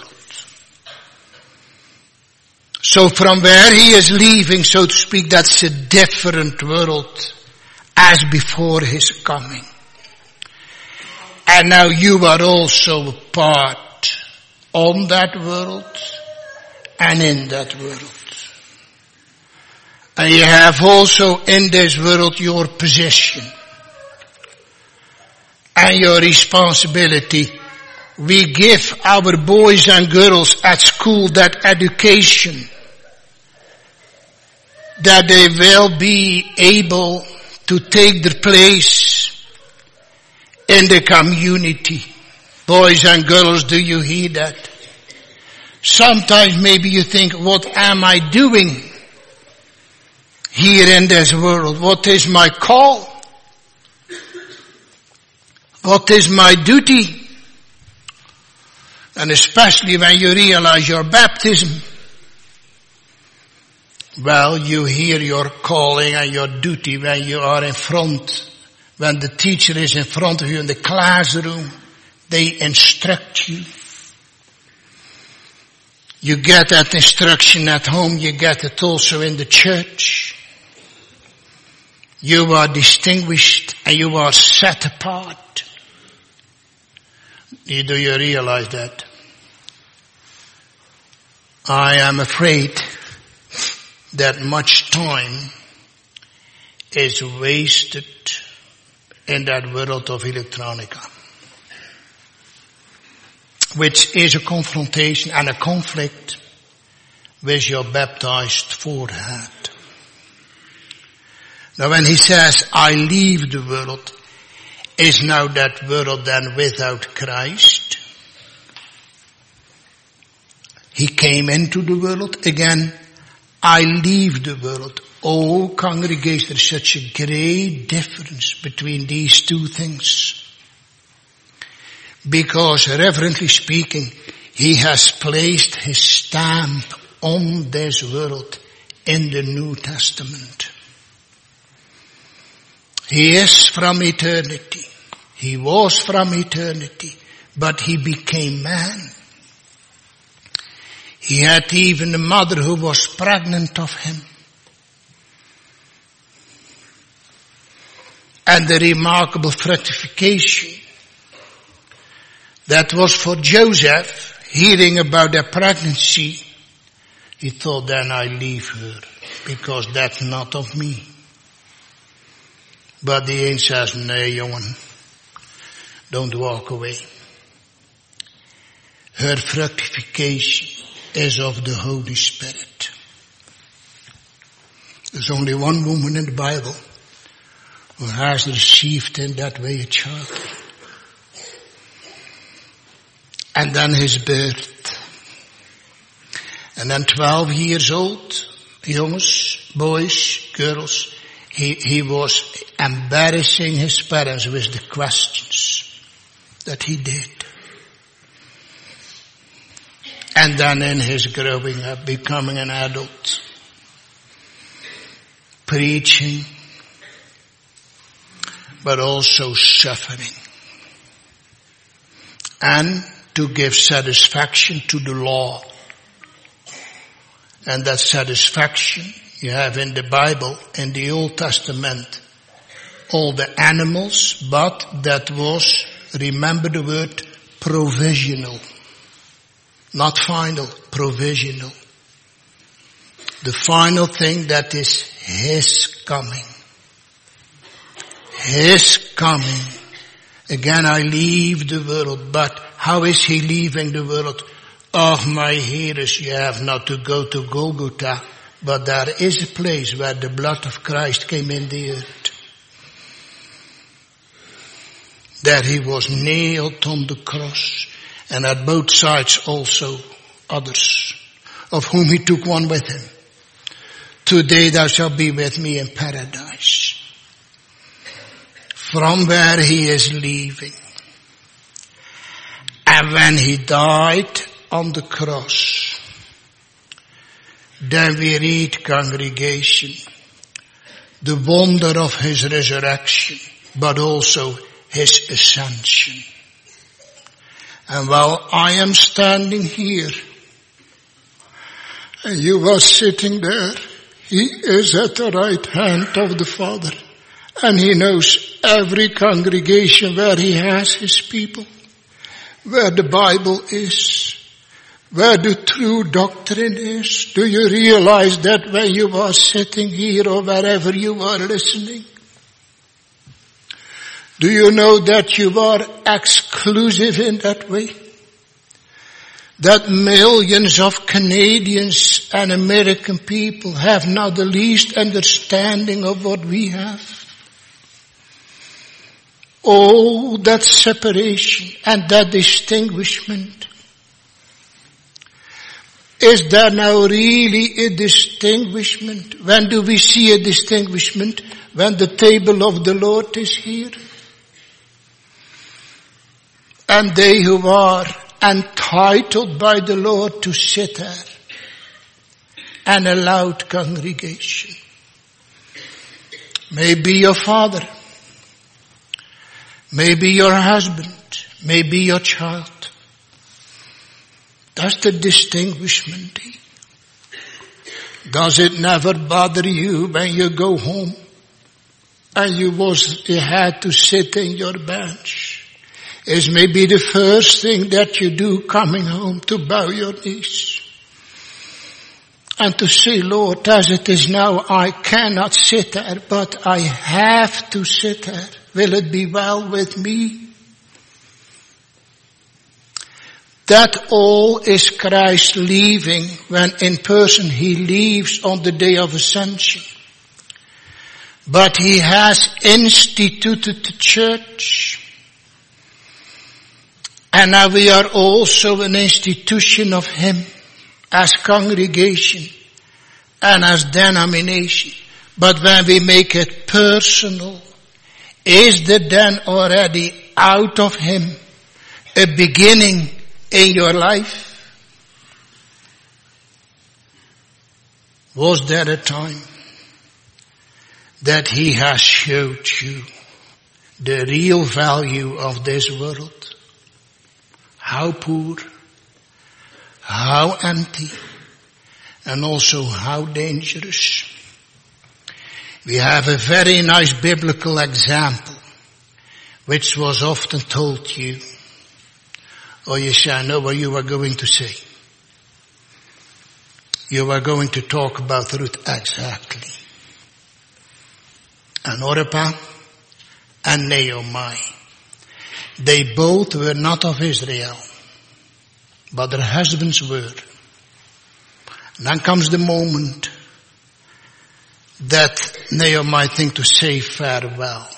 So from where he is leaving, so to speak, that's a different world as before his coming. And now you are also a part on that world and in that world. And you have also in this world your position and your responsibility. We give our boys and girls at school that education that they will be able to take their place in the community. Boys and girls, do you hear that? Sometimes maybe you think, what am I doing here in this world? What is my call? What is my duty? And especially when you realize your baptism, well, you hear your calling and your duty when you are in front. When the teacher is in front of you in the classroom, they instruct you. You get that instruction at home, you get it also in the church. You are distinguished and you are set apart. Do you realize that? I am afraid that much time is wasted in that world of electronica, which is a confrontation and a conflict with your baptized forehead. Now when he says, I leave the world, is now that world then without Christ? He came into the world again. I leave the world. Oh, congregation, there's such a great difference between these two things. Because, reverently speaking, he has placed his stamp on this world in the New Testament. He is from eternity. He was from eternity, but he became man. He had even a mother who was pregnant of him. And the remarkable fructification that was for Joseph, hearing about their pregnancy, he thought, then I leave her, because that's not of me. But the angel says, nee, jongen, don't walk away. Her fructification is of the Holy Spirit. There's only one woman in the Bible who has received in that way a child. And then his birth. And then 12 years old, Jongens, boys, girls, he was embarrassing his parents with the questions that he did. And then in his growing up, becoming an adult, preaching, but also suffering. And to give satisfaction to the law. And that satisfaction you have in the Bible, in the Old Testament, all the animals, but that was, remember the word, provisional. Not final, provisional. The final thing that is His coming. His coming. Again, I leave the world, but how is He leaving the world? Oh, my hearers, you have not to go to Golgotha, but there is a place where the blood of Christ came in the earth. There He was nailed on the cross, and at both sides also others, of whom He took one with Him. Today thou shalt be with me in paradise. From where He is leaving. And when He died on the cross, then we read, congregation, the wonder of His resurrection, but also His ascension. And while I am standing here, and you are sitting there, He is at the right hand of the Father. And He knows every congregation where He has His people, where the Bible is, where the true doctrine is. Do you realize that when you are sitting here or wherever you are listening? Do you know that you are exclusive in that way? That millions of Canadians and American people have not the least understanding of what we have. Oh, that separation and that distinguishment. Is there now really a distinguishment? When do we see a distinguishment? When the table of the Lord is here. And they who are entitled by the Lord to sit there. An allowed congregation. Maybe your father. Maybe your husband. Maybe your child. That's the distinguishment. Does it never bother you when you go home and you had to sit in your bench? Is maybe the first thing that you do coming home to bow your knees and to say, Lord, as it is now, I cannot sit there, but I have to sit there. Will it be well with me? That all is Christ leaving when in person He leaves on the day of ascension. But He has instituted the church. And now we are also an institution of Him as congregation and as denomination. But when we make it personal, is there then already out of Him a beginning in your life? Was there a time that He has showed you the real value of this world? How poor, how empty, and also how dangerous. We have a very nice biblical example, which was often told you. Or you say, I know what you are going to say. You are going to talk about Ruth exactly. And Orpah and Naomi. They both were not of Israel, but their husbands were. And then comes the moment that Naomi thinks to say farewell.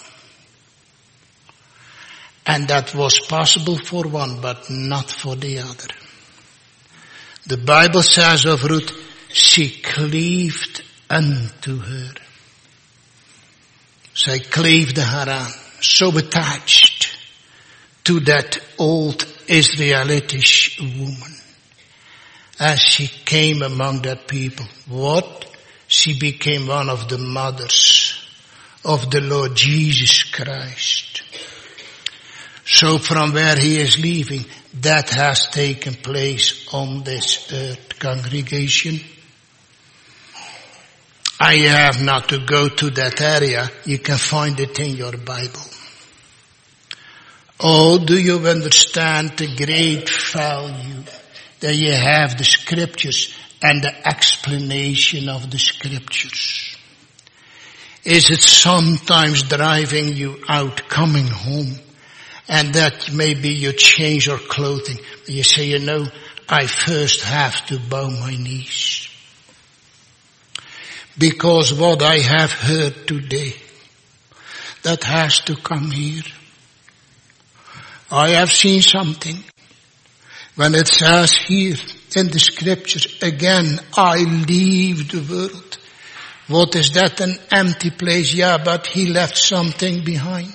And that was possible for one, but not for the other. The Bible says of Ruth, she cleaved unto her. Zij kleefde haar aan, so attached to that old Israelitish woman. As she came among that people, what? She became one of the mothers of the Lord Jesus Christ. So from where he is leaving, that has taken place on this earth, congregation. I have not to go to that area. You can find it in your Bible. Oh, do you understand the great value that you have the scriptures and the explanation of the scriptures? Is it sometimes driving you out, coming home, and that maybe you change your clothing? You say, I first have to bow my knees. Because what I have heard today, that has to come here. I have seen something. When it says here in the scriptures, again, I leave the world. What is that? An empty place? Yeah, but he left something behind.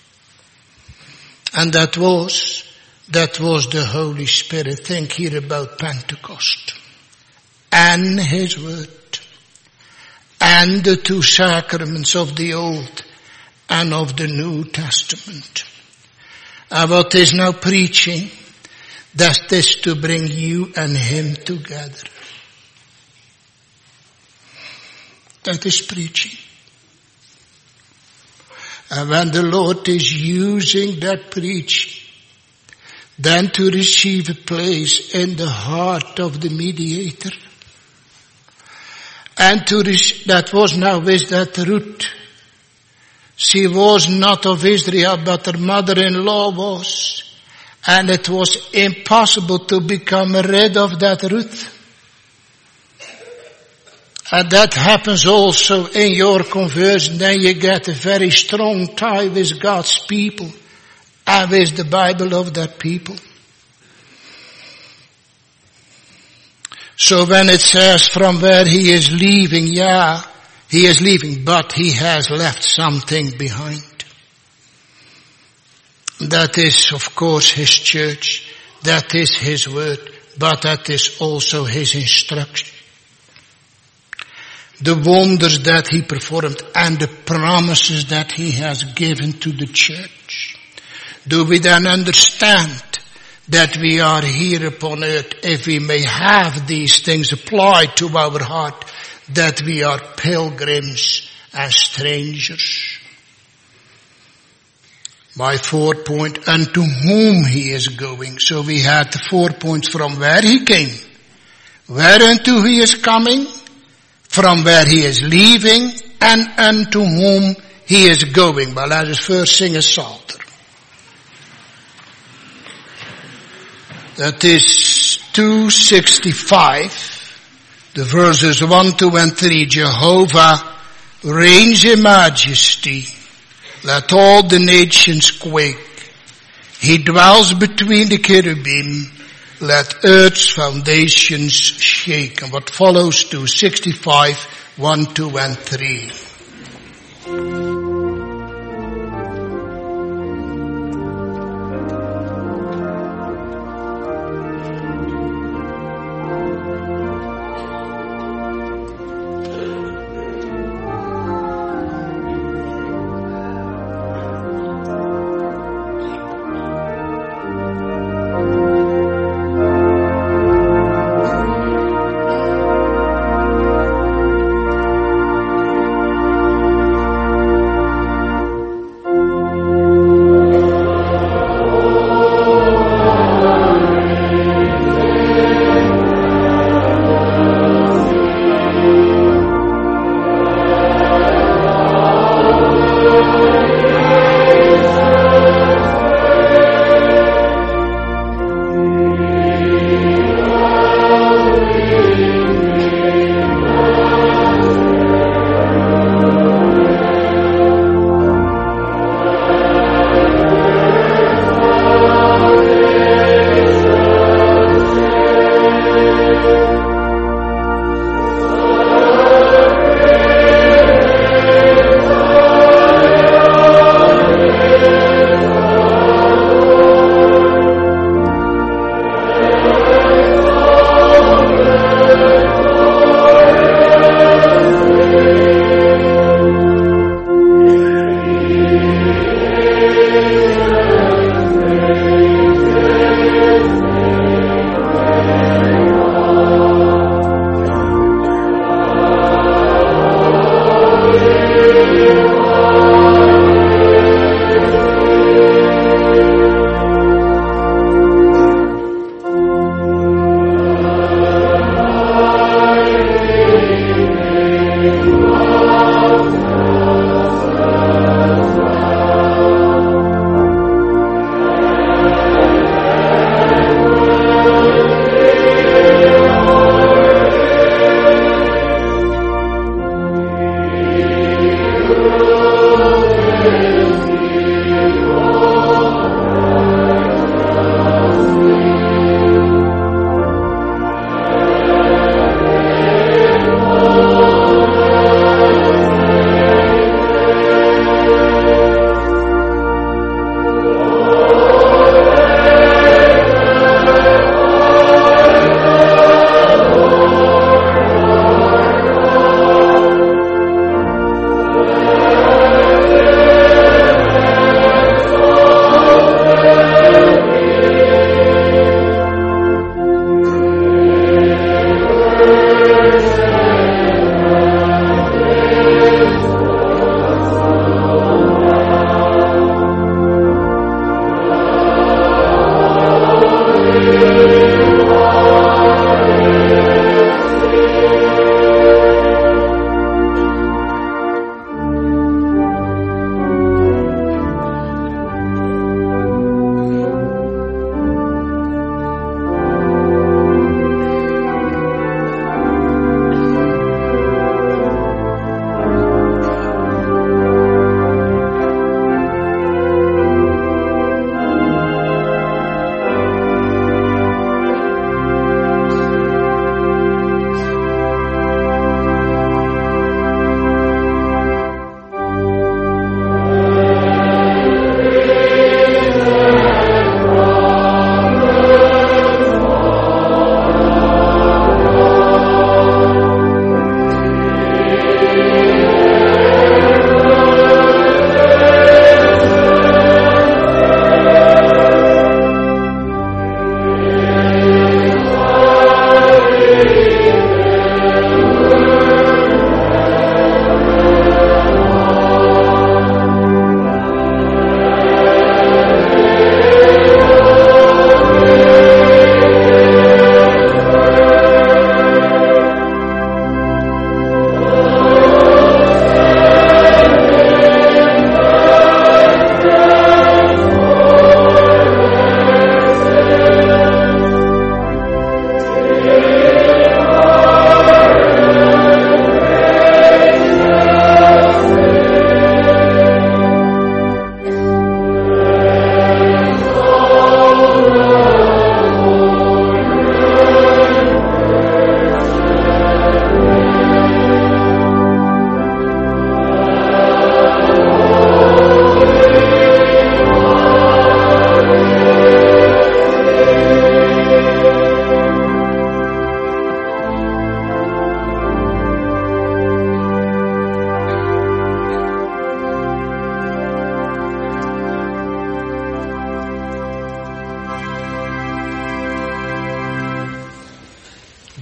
And that was the Holy Spirit. Think here about Pentecost. And his word. And the two sacraments of the Old and of the New Testament. And what is now preaching? That is to bring you and him together. That is preaching. And when the Lord is using that preaching, then to receive a place in the heart of the mediator. And that was now with that Ruth. She was not of Israel, but her mother-in-law was. And it was impossible to become rid of that Ruth. And that happens also in your conversion. Then you get a very strong tie with God's people and with the Bible of that people. So when it says from where he is leaving, yeah, he is leaving, but he has left something behind. That is, of course, his church. That is his word, but that is also his instruction. The wonders that he performed and the promises that he has given to the church. Do we then understand that we are here upon earth, if we may have these things applied to our heart, that we are pilgrims and strangers? My fourth point, unto whom he is going. So we had the 4 points from where he came, whereunto he is coming, from where he is leaving, and unto whom he is going. But let us first sing a psalter. That is 265, the verses 1, 2, and 3. Jehovah reigns in majesty. Let all the nations quake. He dwells between the cherubim. Let earth's foundations shake. And what follows 265, 1, 2, and 3.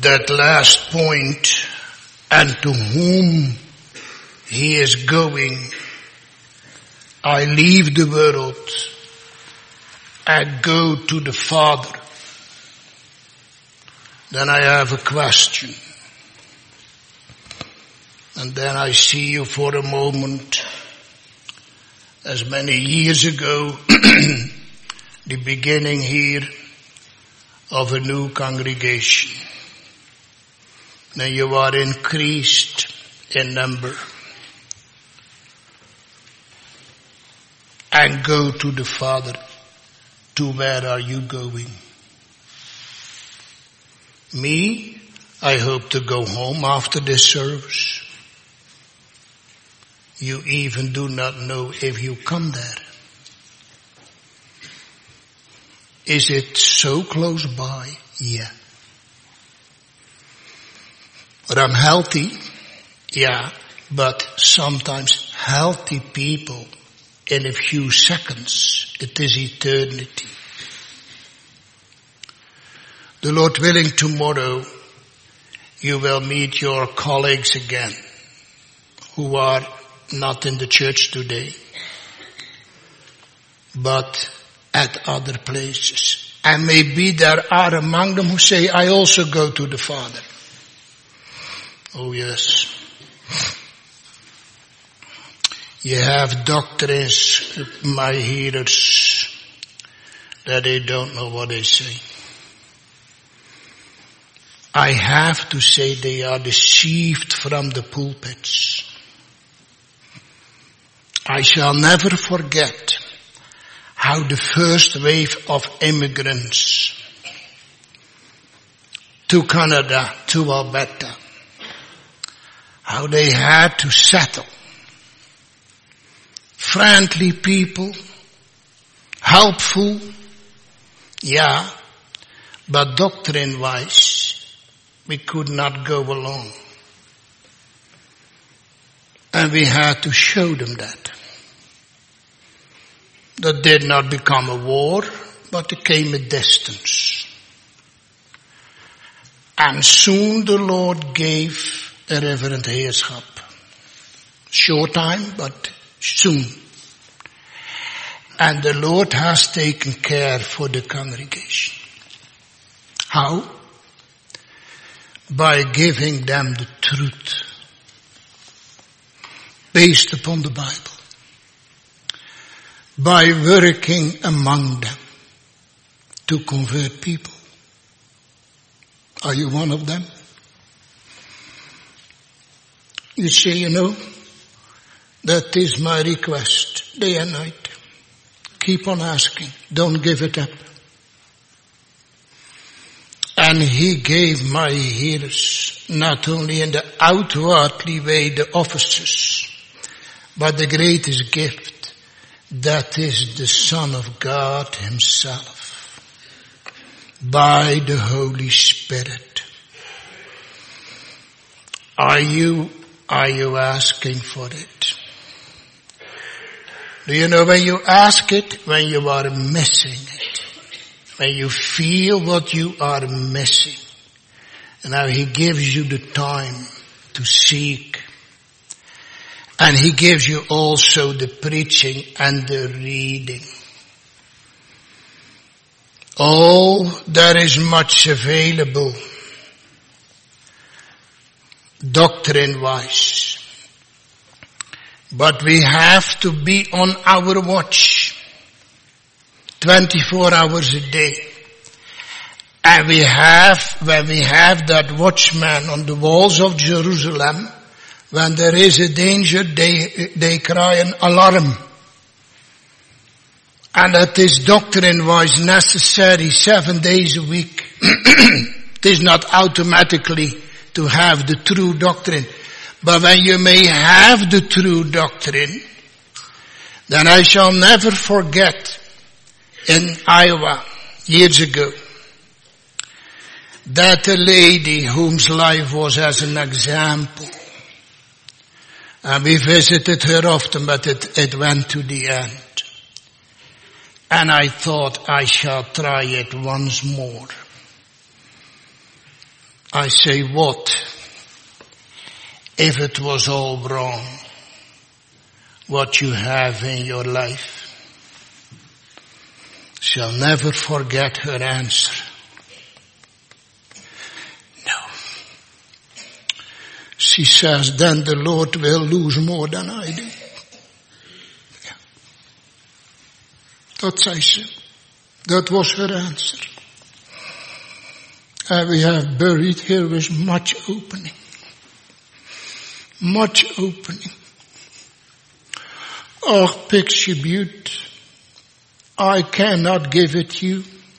that last point, and to whom he is going. I leave the world and go to the Father. Then I have a question. And then I see you for a moment, as many years ago, the beginning here of a new congregation. Now you are increased in number. And go to the Father. To where are you going? Me, I hope to go home after this service. You even do not know if you come there. Is it so close by? Yeah. But I'm healthy. Yeah. But sometimes healthy people, in a few seconds, it is eternity. The Lord willing, tomorrow you will meet your colleagues again who are not in the church today, but at other places. And maybe there are among them who say, I also go to the Father. Oh yes. You have doctrines, my hearers, that they don't know what they say. I have to say they are deceived from the pulpits. I shall never forget how the first wave of immigrants to Canada, to Alberta, how they had to settle. Friendly people, helpful, yeah, but doctrine-wise, we could not go along. And we had to show them that. That did not become a war, but it came a distance. And soon the Lord gave a reverend heerschap. Short time, but soon. And the Lord has taken care for the congregation. How? By giving them the truth based upon the Bible. By working among them to convert people. Are you one of them? You say, that is my request day and night. Keep on asking. Don't give it up. And he gave my hearers not only in the outwardly way the offices, but the greatest gift, that is the Son of God himself, by the Holy Spirit. Are you asking for it? Do you know when you ask it, when you are missing it? When you feel what you are missing. And now he gives you the time to seek. And he gives you also the preaching and the reading. Oh, there is much available, doctrine-wise. But we have to be on our watch 24 hours a day. And when we have that watchman on the walls of Jerusalem, when there is a danger, they cry an alarm. And that is doctrine-wise necessary 7 days a week. It is not automatically to have the true doctrine. But when you may have the true doctrine, then I shall never forget in Iowa years ago that a lady whose life was as an example. And we visited her often, but it went to the end. And I thought I shall try it once more. I say, what if it was all wrong, what you have in your life? She'll never forget her answer. No. She says, then the Lord will lose more than I do. Yeah. Dat zei ze. Dat was her answer. And we have buried here with much opening. Much opening. Oh, picture beauty. I cannot give it you.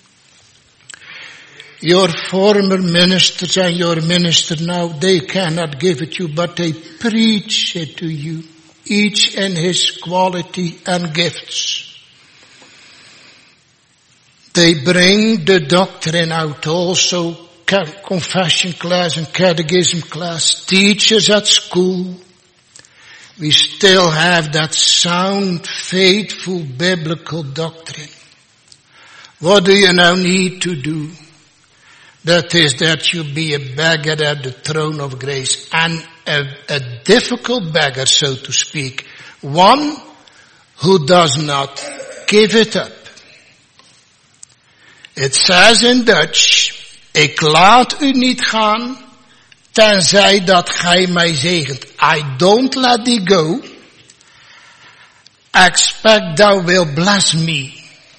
Your former ministers and your minister now, they cannot give it you, but they preach it to you. Each in his quality and gifts. They bring the doctrine out also, confession class and catechism class, teachers at school. We still have that sound, faithful, biblical doctrine. What do you now need to do? That is that you be a beggar at the throne of grace, and a difficult beggar, so to speak. One who does not give it up. Het says in Dutch, ik laat u niet gaan, tenzij dat gij mij zegent. I don't let thee go, expect thou will bless me.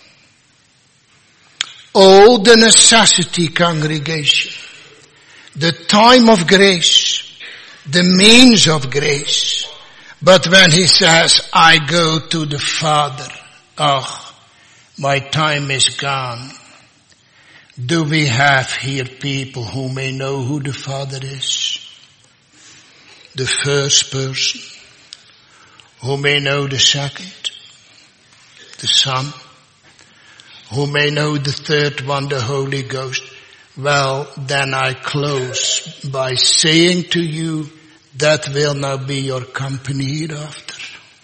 Oh, the necessity, congregation, the time of grace, the means of grace. But when he says, I go to the Father, oh, my time is gone. Do we have here people who may know who the Father is? The first person. Who may know the second? The Son. Who may know the third one, the Holy Ghost? Well, then I close by saying to you, that will now be your company hereafter.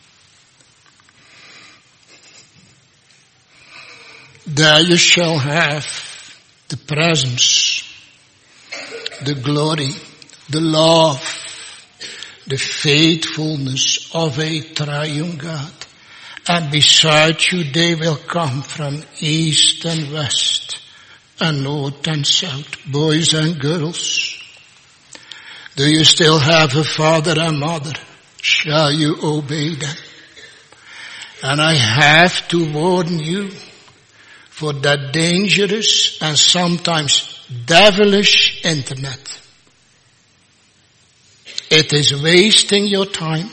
There you shall have the presence, the glory, the love, the faithfulness of a triune God. And beside you they will come from east and west, and north and south, boys and girls. Do you still have a father and mother? Shall you obey them? And I have to warn you, for that dangerous and sometimes devilish internet. It is wasting your time.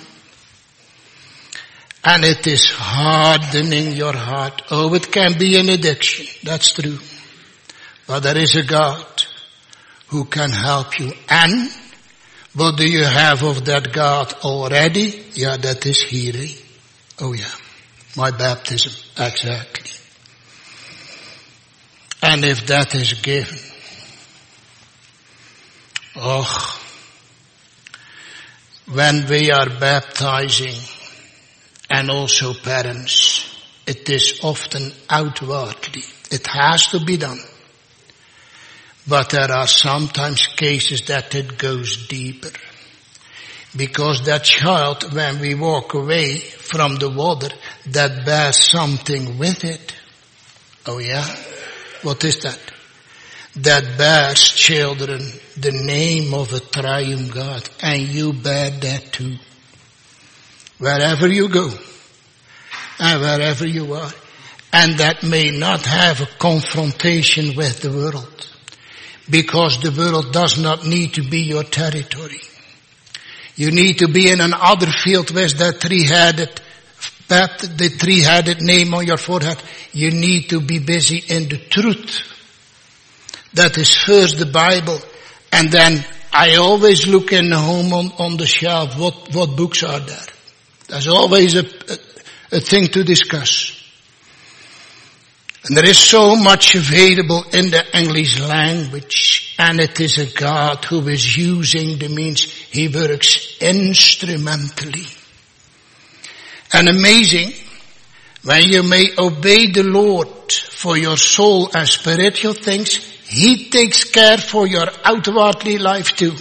And it is hardening your heart. Oh, it can be an addiction. That's true. But there is a God who can help you. And what do you have of that God already? Yeah, that is hearing. Oh yeah, my baptism. Exactly. And if that is given, oh, when we are baptizing, and also parents, it is often outwardly. It has to be done. But there are sometimes cases that it goes deeper. Because that child, when we walk away from the water, that bears something with it. Oh yeah? What is that? That bears, children, the name of a triune God. And you bear that too. Wherever you go, and wherever you are. And that may not have a confrontation with the world. Because the world does not need to be your territory. You need to be in another field with that three-headed name on your forehead. You need to be busy in the truth. That is first the Bible. And then I always look in the home on the shelf, what books are there. There's always a thing to discuss. And there is so much available in the English language. And it is a God who is using the means. He works instrumentally. And amazing, when you may obey the Lord for your soul and spiritual things, He takes care for your outwardly life too.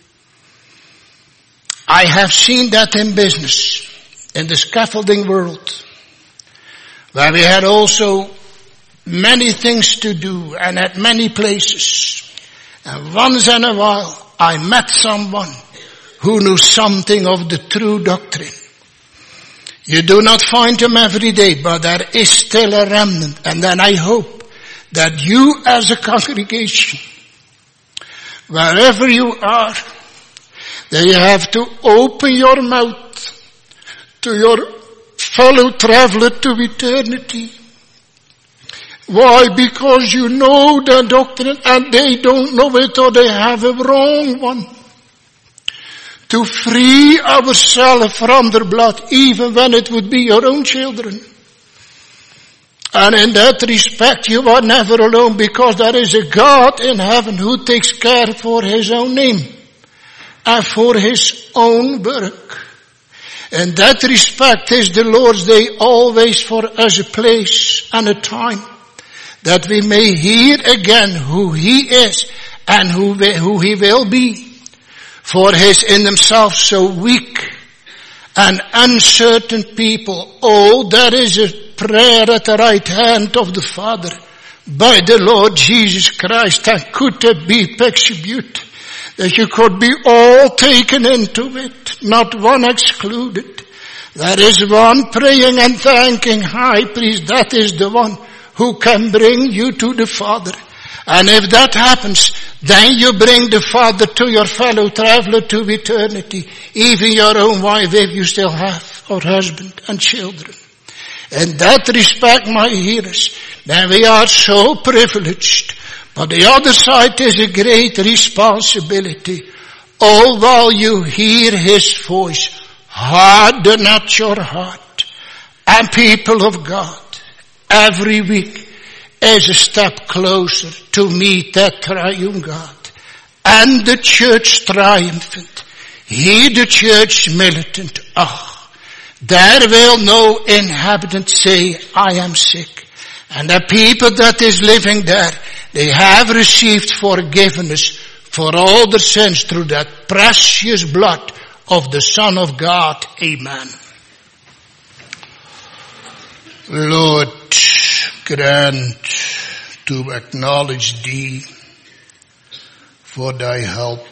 I have seen that in business, in the scaffolding world, where we had also many things to do and at many places. And once in a while, I met someone who knew something of the true doctrine. You do not find them every day, but there is still a remnant. And then I hope that you as a congregation, wherever you are, that you have to open your mouth to your fellow traveler to eternity. Why? Because you know the doctrine and they don't know it, or they have a wrong one. To free ourselves from their blood, even when it would be your own children. And in that respect, you are never alone, because there is a God in heaven who takes care for his own name and for his own work. In that respect is the Lord's Day always for us a place and a time that we may hear again who he is and who he will be. For his in himself so weak and uncertain people. Oh, there is a prayer at the right hand of the Father by the Lord Jesus Christ. And could it be pictured that you could be all taken into it, not one excluded? There is one praying and thanking high priest. That is the one who can bring you to the Father. And if that happens, then you bring the Father to your fellow traveler to eternity. Even your own wife, if you still have, or husband and children. In that respect, my hearers, then we are so privileged. But the other side is a great responsibility. Oh, while you hear his voice, harden not your heart. And people of God, every week is a step closer to meet that triune God. And the church triumphant. He, the church militant. Oh, there will no inhabitant say, I am sick. And the people that is living there, they have received forgiveness for all their sins through that precious blood of the Son of God. Amen. Lord, grant to acknowledge thee for thy help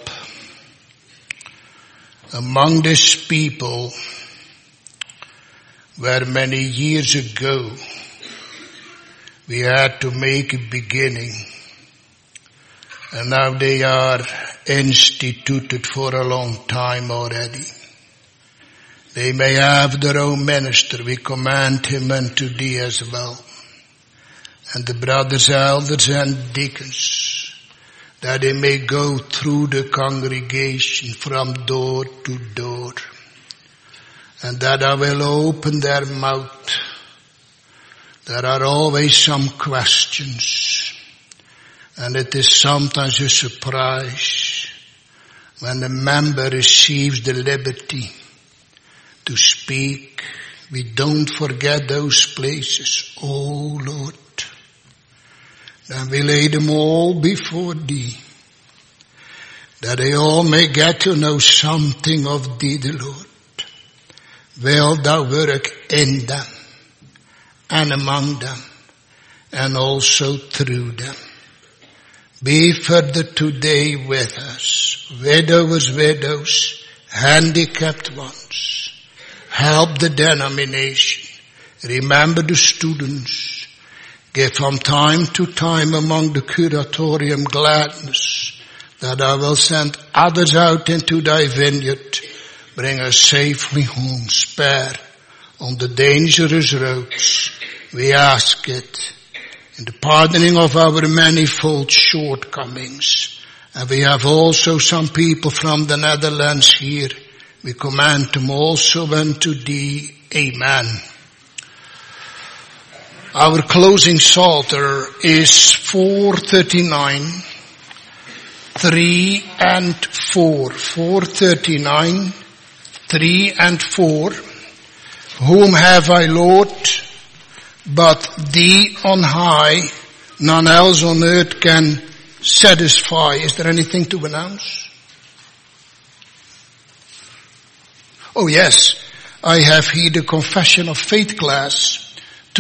among this people where many years ago we had to make a beginning, and now they are instituted for a long time already. They may have their own minister. We command him unto thee as well. And the brothers, elders and deacons, that they may go through the congregation from door to door. And that I will open their mouth. There are always some questions. And it is sometimes a surprise when a member receives the liberty to speak. We don't forget those places. Oh Lord. Then we lay them all before thee, that they all may get to know something of thee, the Lord. Will thou work in them and among them and also through them. Be further today with us, widows, handicapped ones. Help the denomination. Remember the students. Give from time to time among the curatorium gladness that I will send others out into thy vineyard. Bring us safely home. Spare on the dangerous roads. We ask it in the pardoning of our manifold shortcomings. And we have also some people from the Netherlands here. We command them also unto thee. Amen. Our closing psalter is 439, 3 and 4. 439, 3 and 4. Whom have I, Lord, but thee on high? None else on earth can satisfy. Is there anything to announce? Oh yes, I have here the Confession of Faith class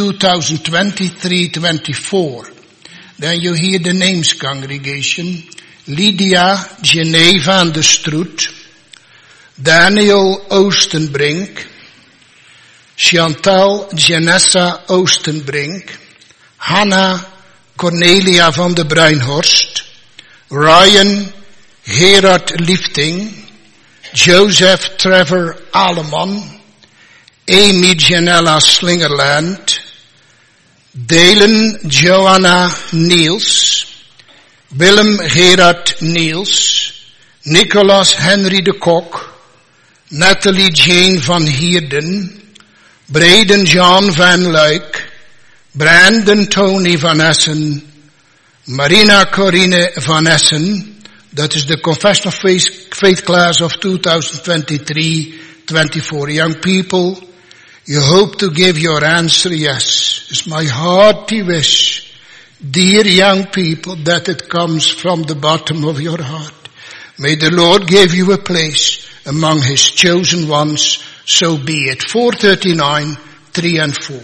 2023-24. Then you hear the names, congregation. Lydia Geneva aan de Stroet, Daniel Oostenbrink, Chantal Janessa Oostenbrink, Hanna Cornelia van de Bruinhorst, Ryan Gerard Liefting, Joseph Trevor Aleman, Amy Janella Slingerland, Dalen Joanna Niels, Willem Gerard Niels, Nicolas Henry de Kok, Nathalie Jane van Heerden, Braden John van Luik, Brandon Tony van Essen, Marina Corine van Essen. Dat is de Confession of Faith class of 2023-24. Young people, you hope to give your answer yes. It's my hearty wish, dear young people, that it comes from the bottom of your heart. May the Lord give you a place among His chosen ones. So be it. 439, 3 and 4.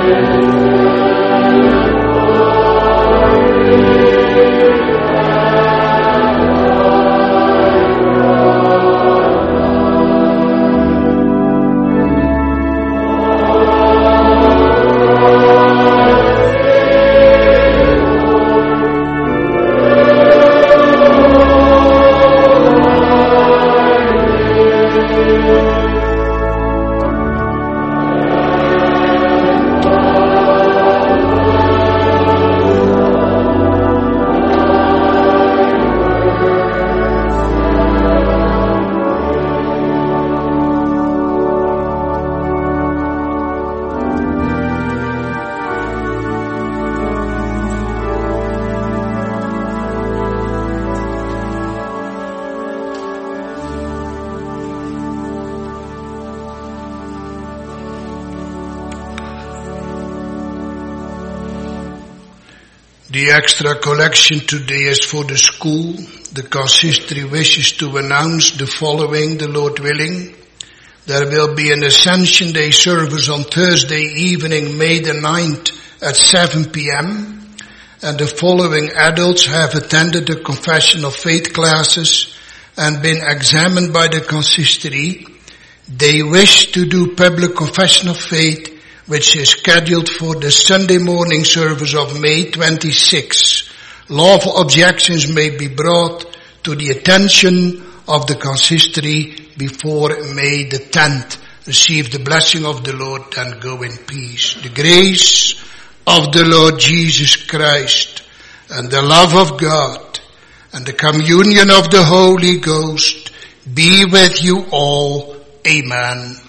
The extra collection today is for the school. The consistory wishes to announce the following, the Lord willing. There will be an Ascension Day service on Thursday evening, May the 9th at 7 p.m. And the following adults have attended the Confession of Faith classes and been examined by the consistory. They wish to do public confession of faith, which is scheduled for the Sunday morning service of May 26. Lawful objections may be brought to the attention of the consistory before May the 10th. Receive the blessing of the Lord and go in peace. The grace of the Lord Jesus Christ and the love of God and the communion of the Holy Ghost be with you all. Amen.